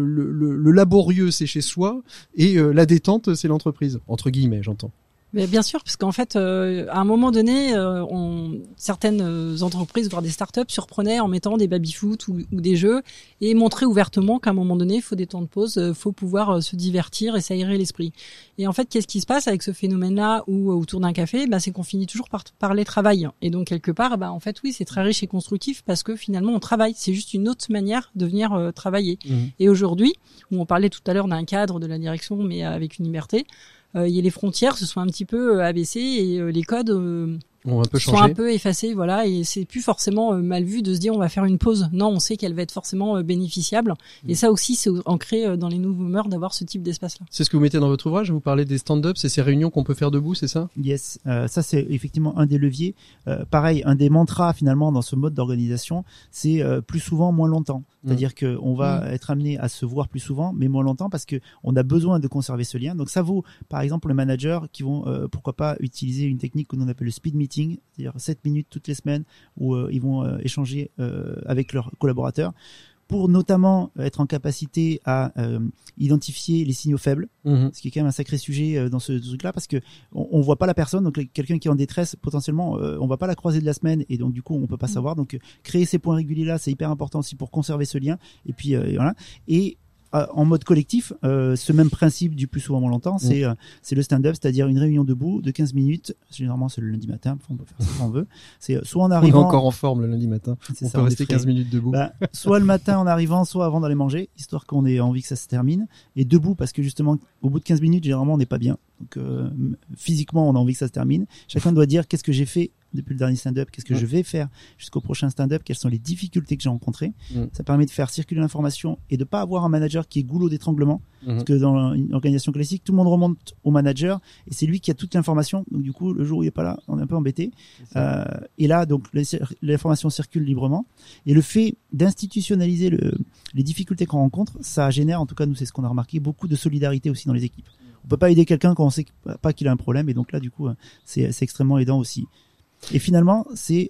le laborieux c'est chez soi et la détente c'est l'entreprise, entre guillemets j'entends. Mais bien sûr, parce qu'en fait, à un moment donné, certaines entreprises, voire des startups, surprenaient en mettant des baby-foot ou des jeux et montraient ouvertement qu'à un moment donné, il faut des temps de pause, faut pouvoir se divertir et s'aérer l'esprit. Et en fait, qu'est-ce qui se passe avec ce phénomène-là ou autour d'un café ? C'est qu'on finit toujours par parler travail. Et donc quelque part, en fait, oui, c'est très riche et constructif parce que finalement, on travaille. C'est juste une autre manière de venir travailler. Et aujourd'hui, où on parlait tout à l'heure d'un cadre de la direction, mais avec une liberté. Les frontières se sont un petit peu abaissées et les codes ont un peu changé. Sont un peu effacés, voilà, et c'est plus forcément mal vu de se dire on va faire une pause. Non, on sait qu'elle va être forcément bénéficiable. Et ça aussi, c'est ancré dans les nouveaux mœurs d'avoir ce type d'espace-là. C'est ce que vous mettez dans votre ouvrage. Vous parlez des stand-up, c'est ces réunions qu'on peut faire debout, c'est ça ? Yes, ça c'est effectivement un des leviers. Pareil, un des mantras finalement dans ce mode d'organisation, c'est plus souvent, moins longtemps. C'est-à-dire que on va être amené à se voir plus souvent, mais moins longtemps parce que on a besoin de conserver ce lien. Donc ça vaut, par exemple, les managers qui vont, pourquoi pas, utiliser une technique que l'on appelle le speed meeting, c'est-à-dire 7 minutes toutes les semaines où ils vont échanger avec leurs collaborateurs pour notamment être en capacité à identifier les signaux faibles, ce qui est quand même un sacré sujet dans ce truc-là, parce que on voit pas la personne, donc quelqu'un qui est en détresse, potentiellement, on va pas la croiser de la semaine, et donc du coup, on peut pas savoir. Donc créer ces points réguliers-là, c'est hyper important aussi pour conserver ce lien. Et puis voilà. Et en mode collectif, ce même principe du plus souvent moins longtemps, c'est le stand-up, c'est-à-dire une réunion debout de 15 minutes. Généralement, c'est le lundi matin, on peut faire ça quand on veut. C'est soit en arrivant. On est encore en forme le lundi matin. On peut rester 15 minutes debout. Soit le matin en arrivant, soit avant d'aller manger, histoire qu'on ait envie que ça se termine. Et debout, parce que justement, au bout de 15 minutes, généralement, on n'est pas bien. Donc, physiquement, on a envie que ça se termine. Chacun doit dire qu'est-ce que j'ai fait depuis le dernier stand-up, qu'est-ce que je vais faire jusqu'au prochain stand-up, quelles sont les difficultés que j'ai rencontrées. Ça permet de faire circuler l'information et de pas avoir un manager qui est goulot d'étranglement. Parce que dans une organisation classique, tout le monde remonte au manager et c'est lui qui a toute l'information. Donc du coup, le jour où il est pas là, on est un peu embêté. Et là, donc l'information circule librement. Et le fait d'institutionnaliser les difficultés qu'on rencontre, ça génère, en tout cas nous c'est ce qu'on a remarqué, beaucoup de solidarité aussi dans les équipes. On peut pas aider quelqu'un quand on sait pas qu'il a un problème, et donc là du coup c'est extrêmement aidant aussi. Et finalement, c'est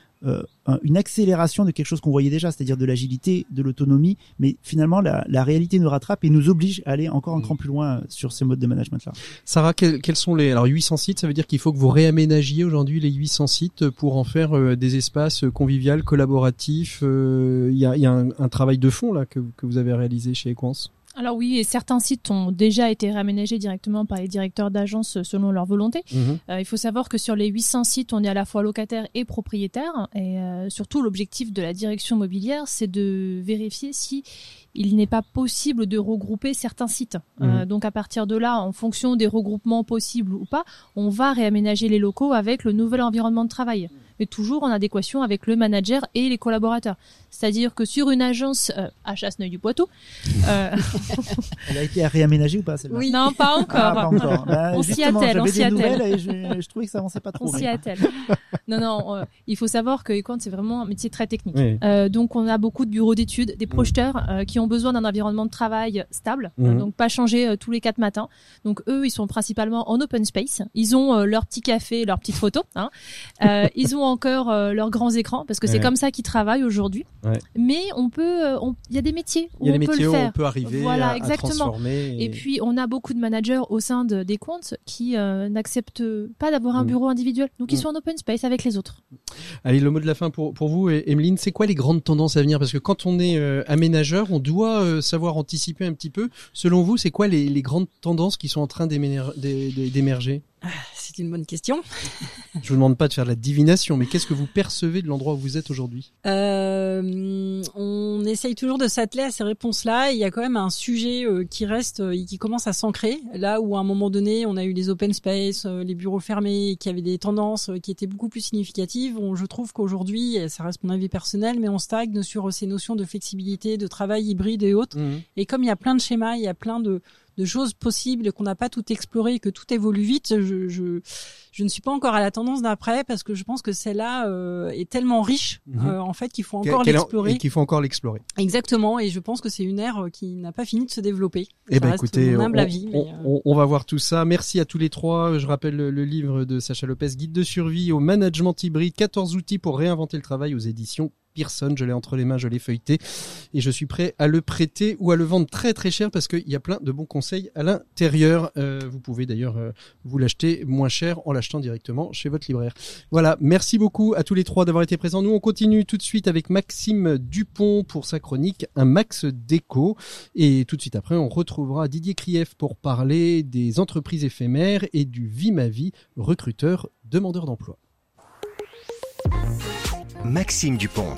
une accélération de quelque chose qu'on voyait déjà, c'est-à-dire de l'agilité, de l'autonomie, mais finalement la réalité nous rattrape et nous oblige à aller encore un cran plus loin sur ces modes de management-là. Sarah, quels sont alors 800 sites, ça veut dire qu'il faut que vous réaménagiez aujourd'hui les 800 sites pour en faire des espaces conviviaux, collaboratifs. Il y a un travail de fond là que vous avez réalisé chez Equance. Alors oui, et certains sites ont déjà été réaménagés directement par les directeurs d'agence selon leur volonté. Il faut savoir que sur les 800 sites, on est à la fois locataire et propriétaire. Et surtout, l'objectif de la direction immobilière, c'est de vérifier si il n'est pas possible de regrouper certains sites. Donc à partir de là, en fonction des regroupements possibles ou pas, on va réaménager les locaux avec le nouvel environnement de travail. Mais toujours en adéquation avec le manager et les collaborateurs. C'est-à-dire que sur une agence à Chasseneuil-du-Poitou... Elle a été réaménagée ou pas celle-là ? Oui. Non, pas encore. Pas encore. On s'y attelle. J'avais des nouvelles et je trouvais que ça avançait pas trop. On s'y attelle. Non, il faut savoir que Equance, c'est vraiment un métier très technique. Oui. Donc on a beaucoup de bureaux d'études, des projeteurs qui ont besoin d'un environnement de travail stable, donc pas changer tous les 4 matins. Donc eux, ils sont principalement en open space. Ils ont leur petit café, leurs petites photos. Ils ont encore leurs grands écrans parce que c'est comme ça qu'ils travaillent aujourd'hui. Mais il y a des métiers où on peut le faire. Où on peut arriver à transformer. Et puis on a beaucoup de managers au sein des comptes qui n'acceptent pas d'avoir un bureau individuel. Donc ils sont en open space avec les autres. Allez, le mot de la fin pour vous, Emeline, c'est quoi les grandes tendances à venir ? Parce que quand on est aménageur, on doit savoir anticiper un petit peu. Selon vous, c'est quoi les grandes tendances qui sont en train d'émerger ? c'est une bonne question. Je vous demande pas de faire de la divination, mais qu'est-ce que vous percevez de l'endroit où vous êtes aujourd'hui ? On essaye toujours de s'atteler à ces réponses-là. Il y a quand même un sujet qui reste et qui commence à s'ancrer. Là où à un moment donné, on a eu les open space, les bureaux fermés, qui avaient des tendances qui étaient beaucoup plus significatives. Je trouve qu'aujourd'hui, ça reste mon avis personnel, mais on stagne sur ces notions de flexibilité, de travail hybride et autres. Et comme il y a plein de schémas, il y a plein de choses possibles, qu'on n'a pas tout exploré, que tout évolue vite, je ne suis pas encore à la tendance d'après, parce que je pense que celle-là est tellement riche, en fait, qu'il faut encore l'explorer. Et qu'il faut encore l'explorer. Exactement, et je pense que c'est une ère qui n'a pas fini de se développer. Eh ben, écoutez, mon humble avis, on va voir tout ça. Merci à tous les trois. Je rappelle le livre de Sacha Lopez, Guide de survie au management hybride, 14 outils pour réinventer le travail, aux éditions Pearson. Je l'ai entre les mains, je l'ai feuilleté et je suis prêt à le prêter ou à le vendre très très cher parce qu'il y a plein de bons conseils à l'intérieur. Vous pouvez d'ailleurs vous l'acheter moins cher en l'achetant directement chez votre libraire. Voilà, merci beaucoup à tous les trois d'avoir été présents. Nous on continue tout de suite avec Maxime Dupont pour sa chronique Un Max Déco, et tout de suite après on retrouvera Didier Krief pour parler des entreprises éphémères et du Vimavi, recruteur demandeur d'emploi. Maxime Dupont.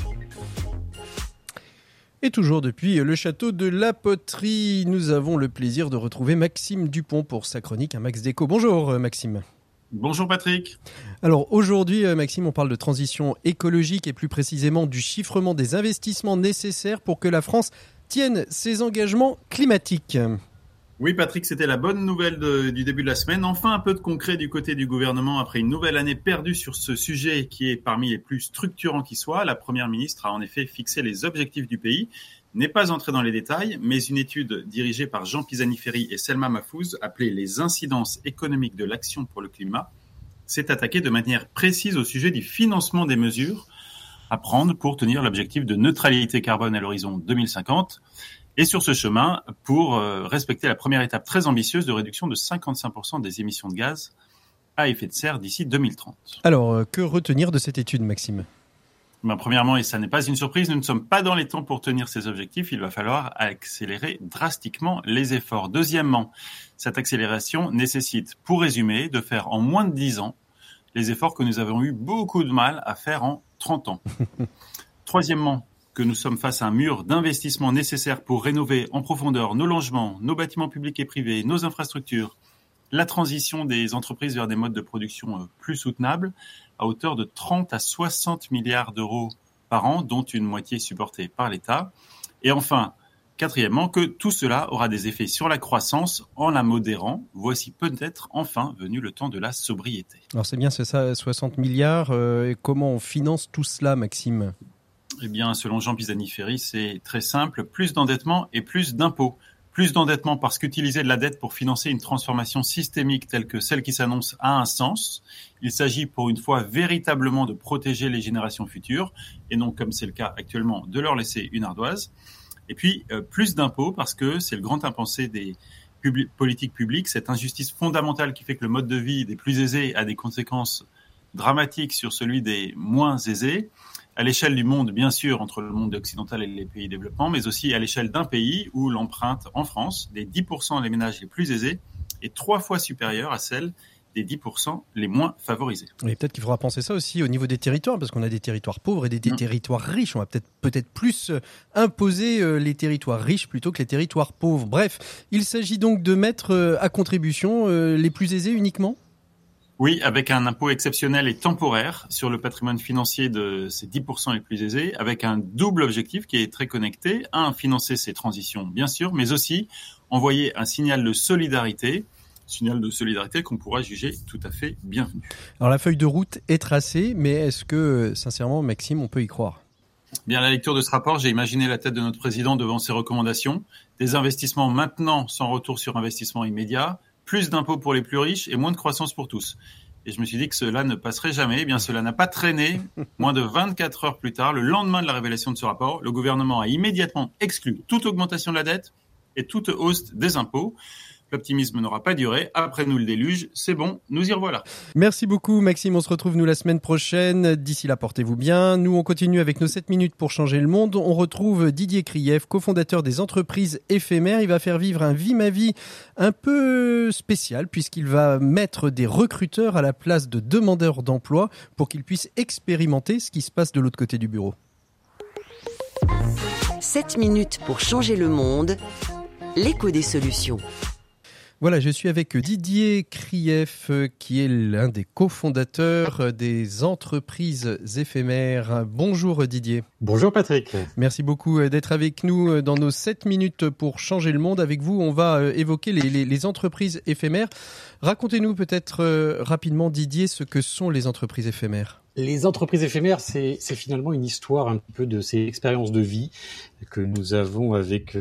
Et toujours depuis le château de la Poterie, nous avons le plaisir de retrouver Maxime Dupont pour sa chronique Un Max Déco. Bonjour Maxime. Bonjour Patrick. Alors aujourd'hui Maxime, on parle de transition écologique et plus précisément du chiffrement des investissements nécessaires pour que la France tienne ses engagements climatiques. Oui Patrick, c'était la bonne nouvelle du début de la semaine. Enfin un peu de concret du côté du gouvernement après une nouvelle année perdue sur ce sujet qui est parmi les plus structurants qui soit. La Première ministre a en effet fixé les objectifs du pays, n'est pas entrée dans les détails, mais une étude dirigée par Jean Pisani-Ferry et Selma Mahfouz, appelée Les incidences économiques de l'action pour le climat, s'est attaquée de manière précise au sujet du financement des mesures à prendre pour tenir l'objectif de neutralité carbone à l'horizon 2050. Et sur ce chemin, pour respecter la première étape très ambitieuse de réduction de 55% des émissions de gaz à effet de serre d'ici 2030. Alors, que retenir de cette étude, Maxime ? Premièrement, et ça n'est pas une surprise, nous ne sommes pas dans les temps pour tenir ces objectifs. Il va falloir accélérer drastiquement les efforts. Deuxièmement, cette accélération nécessite, pour résumer, de faire en moins de 10 ans les efforts que nous avons eu beaucoup de mal à faire en 30 ans. Troisièmement, que nous sommes face à un mur d'investissement nécessaire pour rénover en profondeur nos logements, nos bâtiments publics et privés, nos infrastructures, la transition des entreprises vers des modes de production plus soutenables à hauteur de 30 à 60 milliards d'euros par an, dont une moitié supportée par l'État. Et enfin, quatrièmement, que tout cela aura des effets sur la croissance en la modérant. Voici peut-être enfin venu le temps de la sobriété. Alors c'est bien, c'est ça, 60 milliards. Et comment on finance tout cela, Maxime ? Eh bien, selon Jean Pisani-Ferry, c'est très simple, plus d'endettement et plus d'impôts. Plus d'endettement parce qu'utiliser de la dette pour financer une transformation systémique telle que celle qui s'annonce a un sens. Il s'agit pour une fois véritablement de protéger les générations futures et non, comme c'est le cas actuellement, de leur laisser une ardoise. Et puis, plus d'impôts parce que c'est le grand impensé des politiques publiques, cette injustice fondamentale qui fait que le mode de vie des plus aisés a des conséquences dramatiques sur celui des moins aisés. À l'échelle du monde, bien sûr, entre le monde occidental et les pays développants, mais aussi à l'échelle d'un pays où l'empreinte en France des 10% des ménages les plus aisés est 3 fois supérieure à celle des 10% les moins favorisés. Et peut-être qu'il faudra penser ça aussi au niveau des territoires, parce qu'on a des territoires pauvres et des territoires riches. On va peut-être plus imposer les territoires riches plutôt que les territoires pauvres. Bref, il s'agit donc de mettre à contribution les plus aisés uniquement ? Oui, avec un impôt exceptionnel et temporaire sur le patrimoine financier de ces 10% les plus aisés, avec un double objectif qui est très connecté. Financer ces transitions, bien sûr, mais aussi envoyer un signal de solidarité qu'on pourra juger tout à fait bienvenu. Alors la feuille de route est tracée, mais est-ce que, sincèrement, Maxime, on peut y croire ? Bien, à la lecture de ce rapport, j'ai imaginé la tête de notre président devant ses recommandations. Des investissements maintenant sans retour sur investissement immédiat, plus d'impôts pour les plus riches et moins de croissance pour tous. Et je me suis dit que cela ne passerait jamais. Eh bien, cela n'a pas traîné. Moins de 24 heures plus tard, le lendemain de la révélation de ce rapport, le gouvernement a immédiatement exclu toute augmentation de la dette et toute hausse des impôts. L'optimisme n'aura pas duré. Après nous le déluge, c'est bon, nous y revoilà. Merci beaucoup Maxime, on se retrouve nous la semaine prochaine. D'ici là, portez-vous bien. Nous, on continue avec nos 7 minutes pour changer le monde. On retrouve Didier Krief, cofondateur des entreprises éphémères. Il va faire vivre un Vie ma vie un peu spécial puisqu'il va mettre des recruteurs à la place de demandeurs d'emploi pour qu'ils puissent expérimenter ce qui se passe de l'autre côté du bureau. 7 minutes pour changer le monde. L'écho des solutions. Voilà, je suis avec Didier Krief, qui est l'un des cofondateurs des entreprises éphémères. Bonjour Didier. Bonjour Patrick. Merci beaucoup d'être avec nous dans nos 7 minutes pour changer le monde. Avec vous, on va évoquer les entreprises éphémères. Racontez-nous peut-être rapidement, Didier, ce que sont les entreprises éphémères. Les entreprises éphémères, c'est finalement une histoire un peu de ces expériences de vie que nous avons avec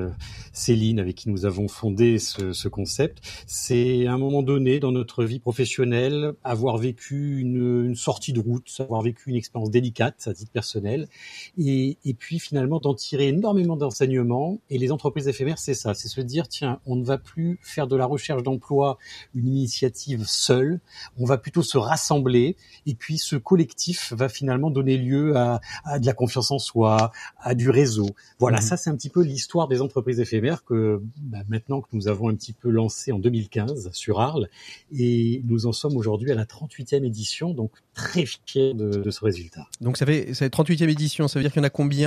Céline, avec qui nous avons fondé ce concept. C'est à un moment donné dans notre vie professionnelle avoir vécu une sortie de route, avoir vécu une expérience délicate à titre personnel, et puis finalement d'en tirer énormément d'enseignements. Et les entreprises éphémères, c'est ça, c'est se dire tiens, on ne va plus faire de la recherche d'emploi une initiative seule, on va plutôt se rassembler, et puis ce collectif va finalement donner lieu à de la confiance en soi, à du réseau. Voilà, ça c'est un petit peu l'histoire des entreprises éphémères que maintenant que nous avons un petit peu lancé en 2015 sur Arles, et nous en sommes aujourd'hui à la 38e édition, donc très fiers de ce résultat. Donc ça fait 38e édition, ça veut dire qu'il y en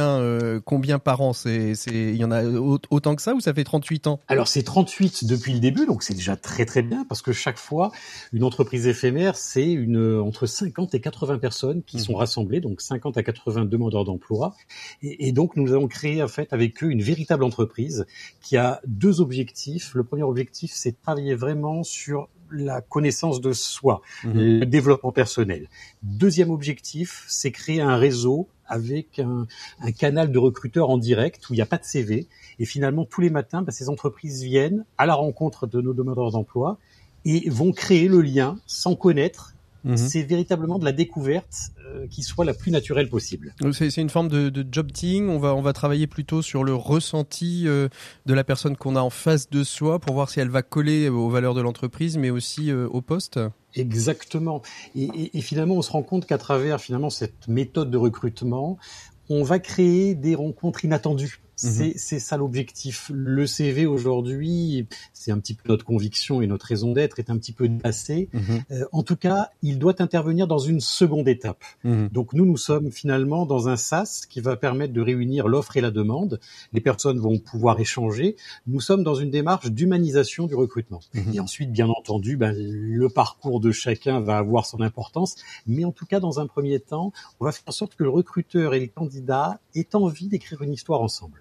a combien par an? Il y en a autant que ça ou ça fait 38 ans? Alors c'est 38 depuis le début, donc c'est déjà très très bien parce que chaque fois une entreprise éphémère c'est entre 50 et 80 personnes qui sont rassemblées, donc 50 à 80 demandeurs d'emploi, et donc nous avons créé en fait avec eux une véritable entreprise qui a 2 objectifs. Le premier objectif c'est de travailler vraiment sur la connaissance de soi, le développement personnel. Deuxième objectif, c'est créer un réseau avec un canal de recruteurs en direct où il n'y a pas de CV. Et finalement, tous les matins, ces entreprises viennent à la rencontre de nos demandeurs d'emploi et vont créer le lien sans connaître. C'est véritablement de la découverte qui soit la plus naturelle possible. C'est une forme de job team. On va travailler plutôt sur le ressenti de la personne qu'on a en face de soi pour voir si elle va coller aux valeurs de l'entreprise, mais aussi au poste. Exactement. Et finalement, on se rend compte qu'à travers finalement cette méthode de recrutement, on va créer des rencontres inattendues. C'est ça l'objectif. Le CV aujourd'hui, c'est un petit peu notre conviction et notre raison d'être est un petit peu dépassée. En tout cas, il doit intervenir dans une seconde étape. Donc nous sommes finalement dans un SaaS qui va permettre de réunir l'offre et la demande. Les personnes vont pouvoir échanger. Nous sommes dans une démarche d'humanisation du recrutement. Et ensuite, bien entendu, le parcours de chacun va avoir son importance. Mais en tout cas, dans un premier temps, on va faire en sorte que le recruteur et le candidat aient envie d'écrire une histoire ensemble.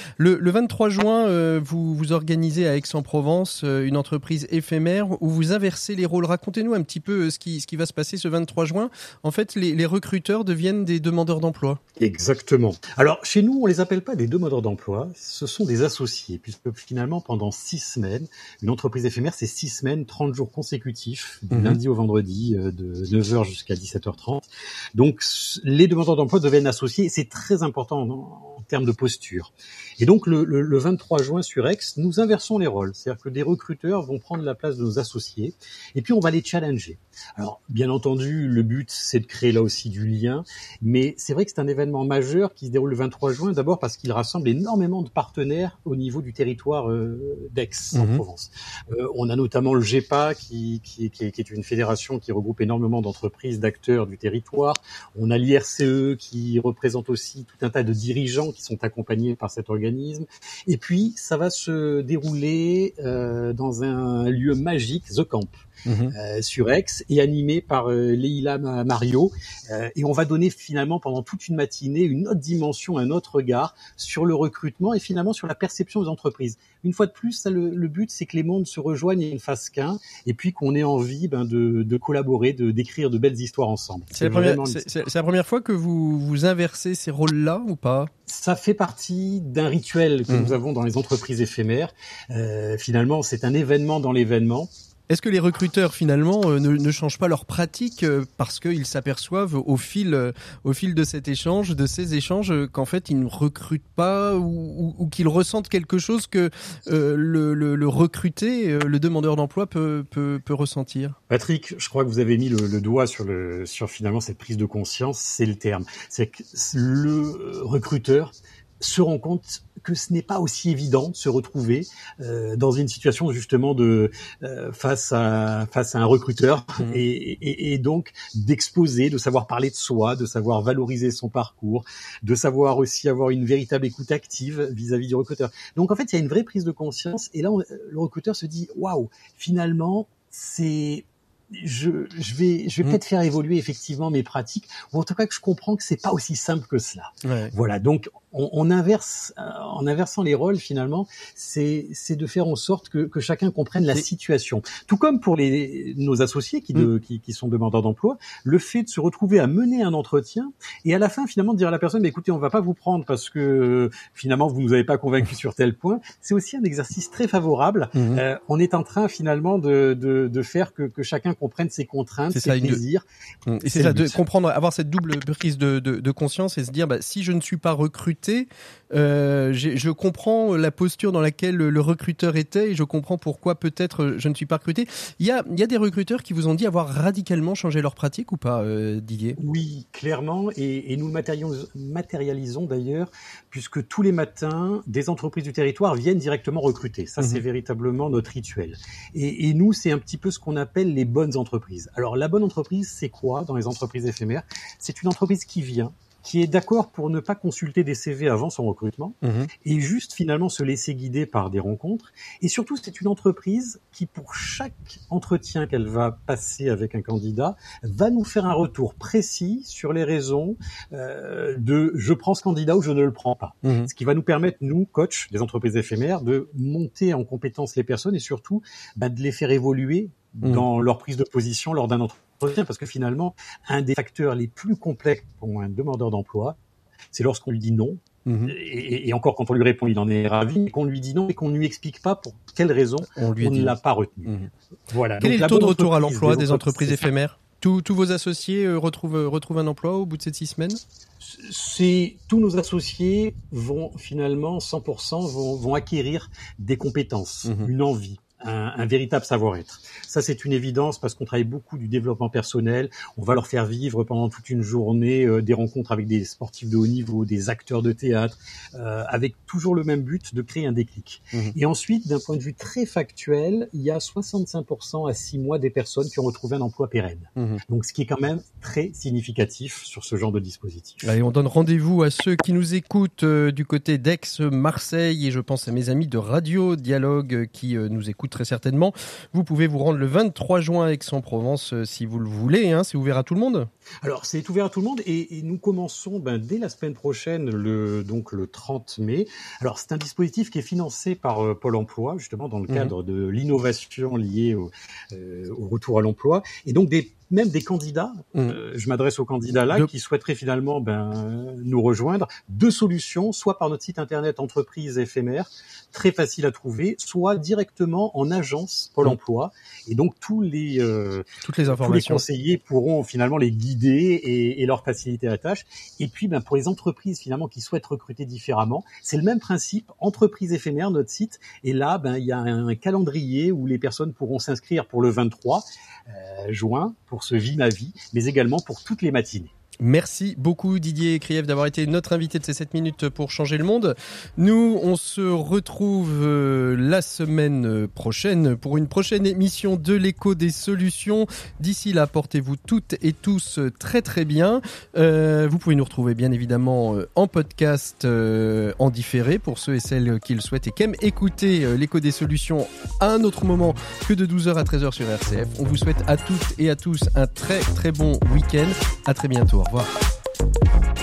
Le 23 juin, vous organisez à Aix-en-Provence une entreprise éphémère où vous inversez les rôles. Racontez-nous un petit peu ce qui va se passer ce 23 juin. En fait, les recruteurs deviennent des demandeurs d'emploi. Exactement. Alors, chez nous, on les appelle pas des demandeurs d'emploi, ce sont des associés, puisque finalement, pendant 6 semaines, une entreprise éphémère, c'est 6 semaines, 30 jours consécutifs, du lundi au vendredi, de 9h jusqu'à 17h30. Donc, les demandeurs d'emploi deviennent associés, c'est très important en termes de posture. Et donc, le 23 juin sur Aix, nous inversons les rôles. C'est-à-dire que des recruteurs vont prendre la place de nos associés, et puis on va les challenger. Alors, bien entendu, le but, c'est de créer là aussi du lien, mais c'est vrai que c'est un événement majeur qui se déroule le 23 juin, d'abord parce qu'il rassemble énormément de partenaires au niveau du territoire d'Aix, en Provence. On a notamment le GEPA, qui est une fédération qui regroupe énormément d'entreprises, d'acteurs du territoire. On a l'IRCE, qui représente aussi tout un tas de dirigeants qui sont accompagnés par cet organisme. Et puis, ça va se dérouler dans un lieu magique, The Camp. Sur Aix, et animé par Leïla Mario, et on va donner finalement pendant toute une matinée une autre dimension, un autre regard sur le recrutement et finalement sur la perception des entreprises. Une fois de plus, ça, le but, c'est que les mondes se rejoignent et ne fassent qu'un, et puis qu'on ait envie de collaborer, d'écrire de belles histoires ensemble. C'est la première fois que vous inversez ces rôles-là ou pas? Ça fait partie d'un rituel que nous avons dans les entreprises éphémères. Finalement, c'est un événement dans l'événement. Est-ce que les recruteurs finalement ne changent pas leur pratique parce qu'ils s'aperçoivent au fil de cet échange, de ces échanges, qu'en fait ils ne recrutent pas ou qu'ils ressentent quelque chose que le recruté, le demandeur d'emploi peut ressentir? Patrick, je crois que vous avez mis le doigt sur finalement cette prise de conscience, c'est le terme. C'est que le recruteur se rend compte que ce n'est pas aussi évident de se retrouver dans une situation justement de face à un recruteur et donc d'exposer, de savoir parler de soi, de savoir valoriser son parcours, de savoir aussi avoir une véritable écoute active vis-à-vis du recruteur. Donc en fait, il y a une vraie prise de conscience et là le recruteur se dit waouh, finalement je vais peut-être faire évoluer effectivement mes pratiques, ou en tout cas que je comprends que c'est pas aussi simple que cela. Ouais. Voilà, donc on inverse, en inversant les rôles finalement, c'est de faire en sorte que chacun comprenne la situation. Tout comme pour nos associés qui sont demandeurs d'emploi, le fait de se retrouver à mener un entretien et à la fin finalement de dire à la personne, écoutez, on va pas vous prendre parce que finalement vous nous avez pas convaincu sur tel point, c'est aussi un exercice très favorable. On est en train finalement de faire que chacun comprenne ses contraintes, ses plaisirs. Et c'est ça, de comprendre, avoir cette double prise de conscience et se dire, si je ne suis pas recruté, je comprends la posture dans laquelle le recruteur était et je comprends pourquoi peut-être je ne suis pas recruté. Il y a des recruteurs qui vous ont dit avoir radicalement changé leur pratique ou pas, Didier? Oui, clairement, et nous le matérialisons d'ailleurs, puisque tous les matins, des entreprises du territoire viennent directement recruter. Ça, c'est véritablement notre rituel. Et nous, c'est un petit peu ce qu'on appelle les bonnes entreprises. Alors, la bonne entreprise, c'est quoi dans les entreprises éphémères? C'est une entreprise qui vient, qui est d'accord pour ne pas consulter des CV avant son recrutement et juste finalement se laisser guider par des rencontres. Et surtout, c'est une entreprise qui, pour chaque entretien qu'elle va passer avec un candidat, va nous faire un retour précis sur les raisons de je prends ce candidat ou je ne le prends pas. Ce qui va nous permettre, nous, coachs des entreprises éphémères, de monter en compétence les personnes et surtout de les faire évoluer dans leur prise de position lors d'un entretien. Parce que finalement, un des facteurs les plus complexes pour un demandeur d'emploi, c'est lorsqu'on lui dit non. Et encore, quand on lui répond, il en est ravi, mais qu'on lui dit non et qu'on ne lui explique pas pour quelle raison on ne l'a pas retenu. Voilà. Quel est le taux de retour à l'emploi des entreprises éphémères? Tous vos associés retrouvent un emploi au bout de ces 6 semaines? Tous nos associés vont finalement, 100%, vont acquérir des compétences, une envie. Un véritable savoir-être. Ça, c'est une évidence parce qu'on travaille beaucoup du développement personnel. On va leur faire vivre pendant toute une journée des rencontres avec des sportifs de haut niveau, des acteurs de théâtre, avec toujours le même but de créer un déclic. Et ensuite, d'un point de vue très factuel, il y a 65% à 6 mois des personnes qui ont retrouvé un emploi pérenne. Donc, ce qui est quand même très significatif sur ce genre de dispositif. Allez, on donne rendez-vous à ceux qui nous écoutent du côté d'Aix, Marseille, et je pense à mes amis de Radio Dialogue qui nous écoutent très certainement. Vous pouvez vous rendre le 23 juin à Aix-en-Provence si vous le voulez. C'est ouvert à tout le monde? Alors, c'est ouvert à tout le monde et nous commençons dès la semaine prochaine, le 30 mai. Alors, c'est un dispositif qui est financé par Pôle emploi, justement, dans le cadre de l'innovation liée au retour à l'emploi. Et donc, même des candidats, je m'adresse aux candidats là qui souhaiteraient finalement nous rejoindre. 2 solutions, soit par notre site internet entreprise éphémère, très facile à trouver, soit directement en agence Pôle emploi. Et donc toutes les informations, tous les conseillers pourront finalement les guider et leur faciliter la tâche. Et puis pour les entreprises finalement qui souhaitent recruter différemment, c'est le même principe, entreprise éphémère, notre site. Et là, il y a un calendrier où les personnes pourront s'inscrire pour le 23 juin pour ce Vie ma vie, mais également pour toutes les matinées. Merci beaucoup Didier Krief d'avoir été notre invité de ces 7 minutes pour changer le monde. Nous, on se retrouve la semaine prochaine pour une prochaine émission de l'Écho des solutions. D'ici là, portez-vous toutes et tous très très bien. Vous pouvez nous retrouver bien évidemment en podcast en différé pour ceux et celles qui le souhaitent et qui aiment écouter l'Écho des solutions à un autre moment que de 12h à 13h sur RCF. On vous souhaite à toutes et à tous un très très bon week-end. À très bientôt. Au revoir.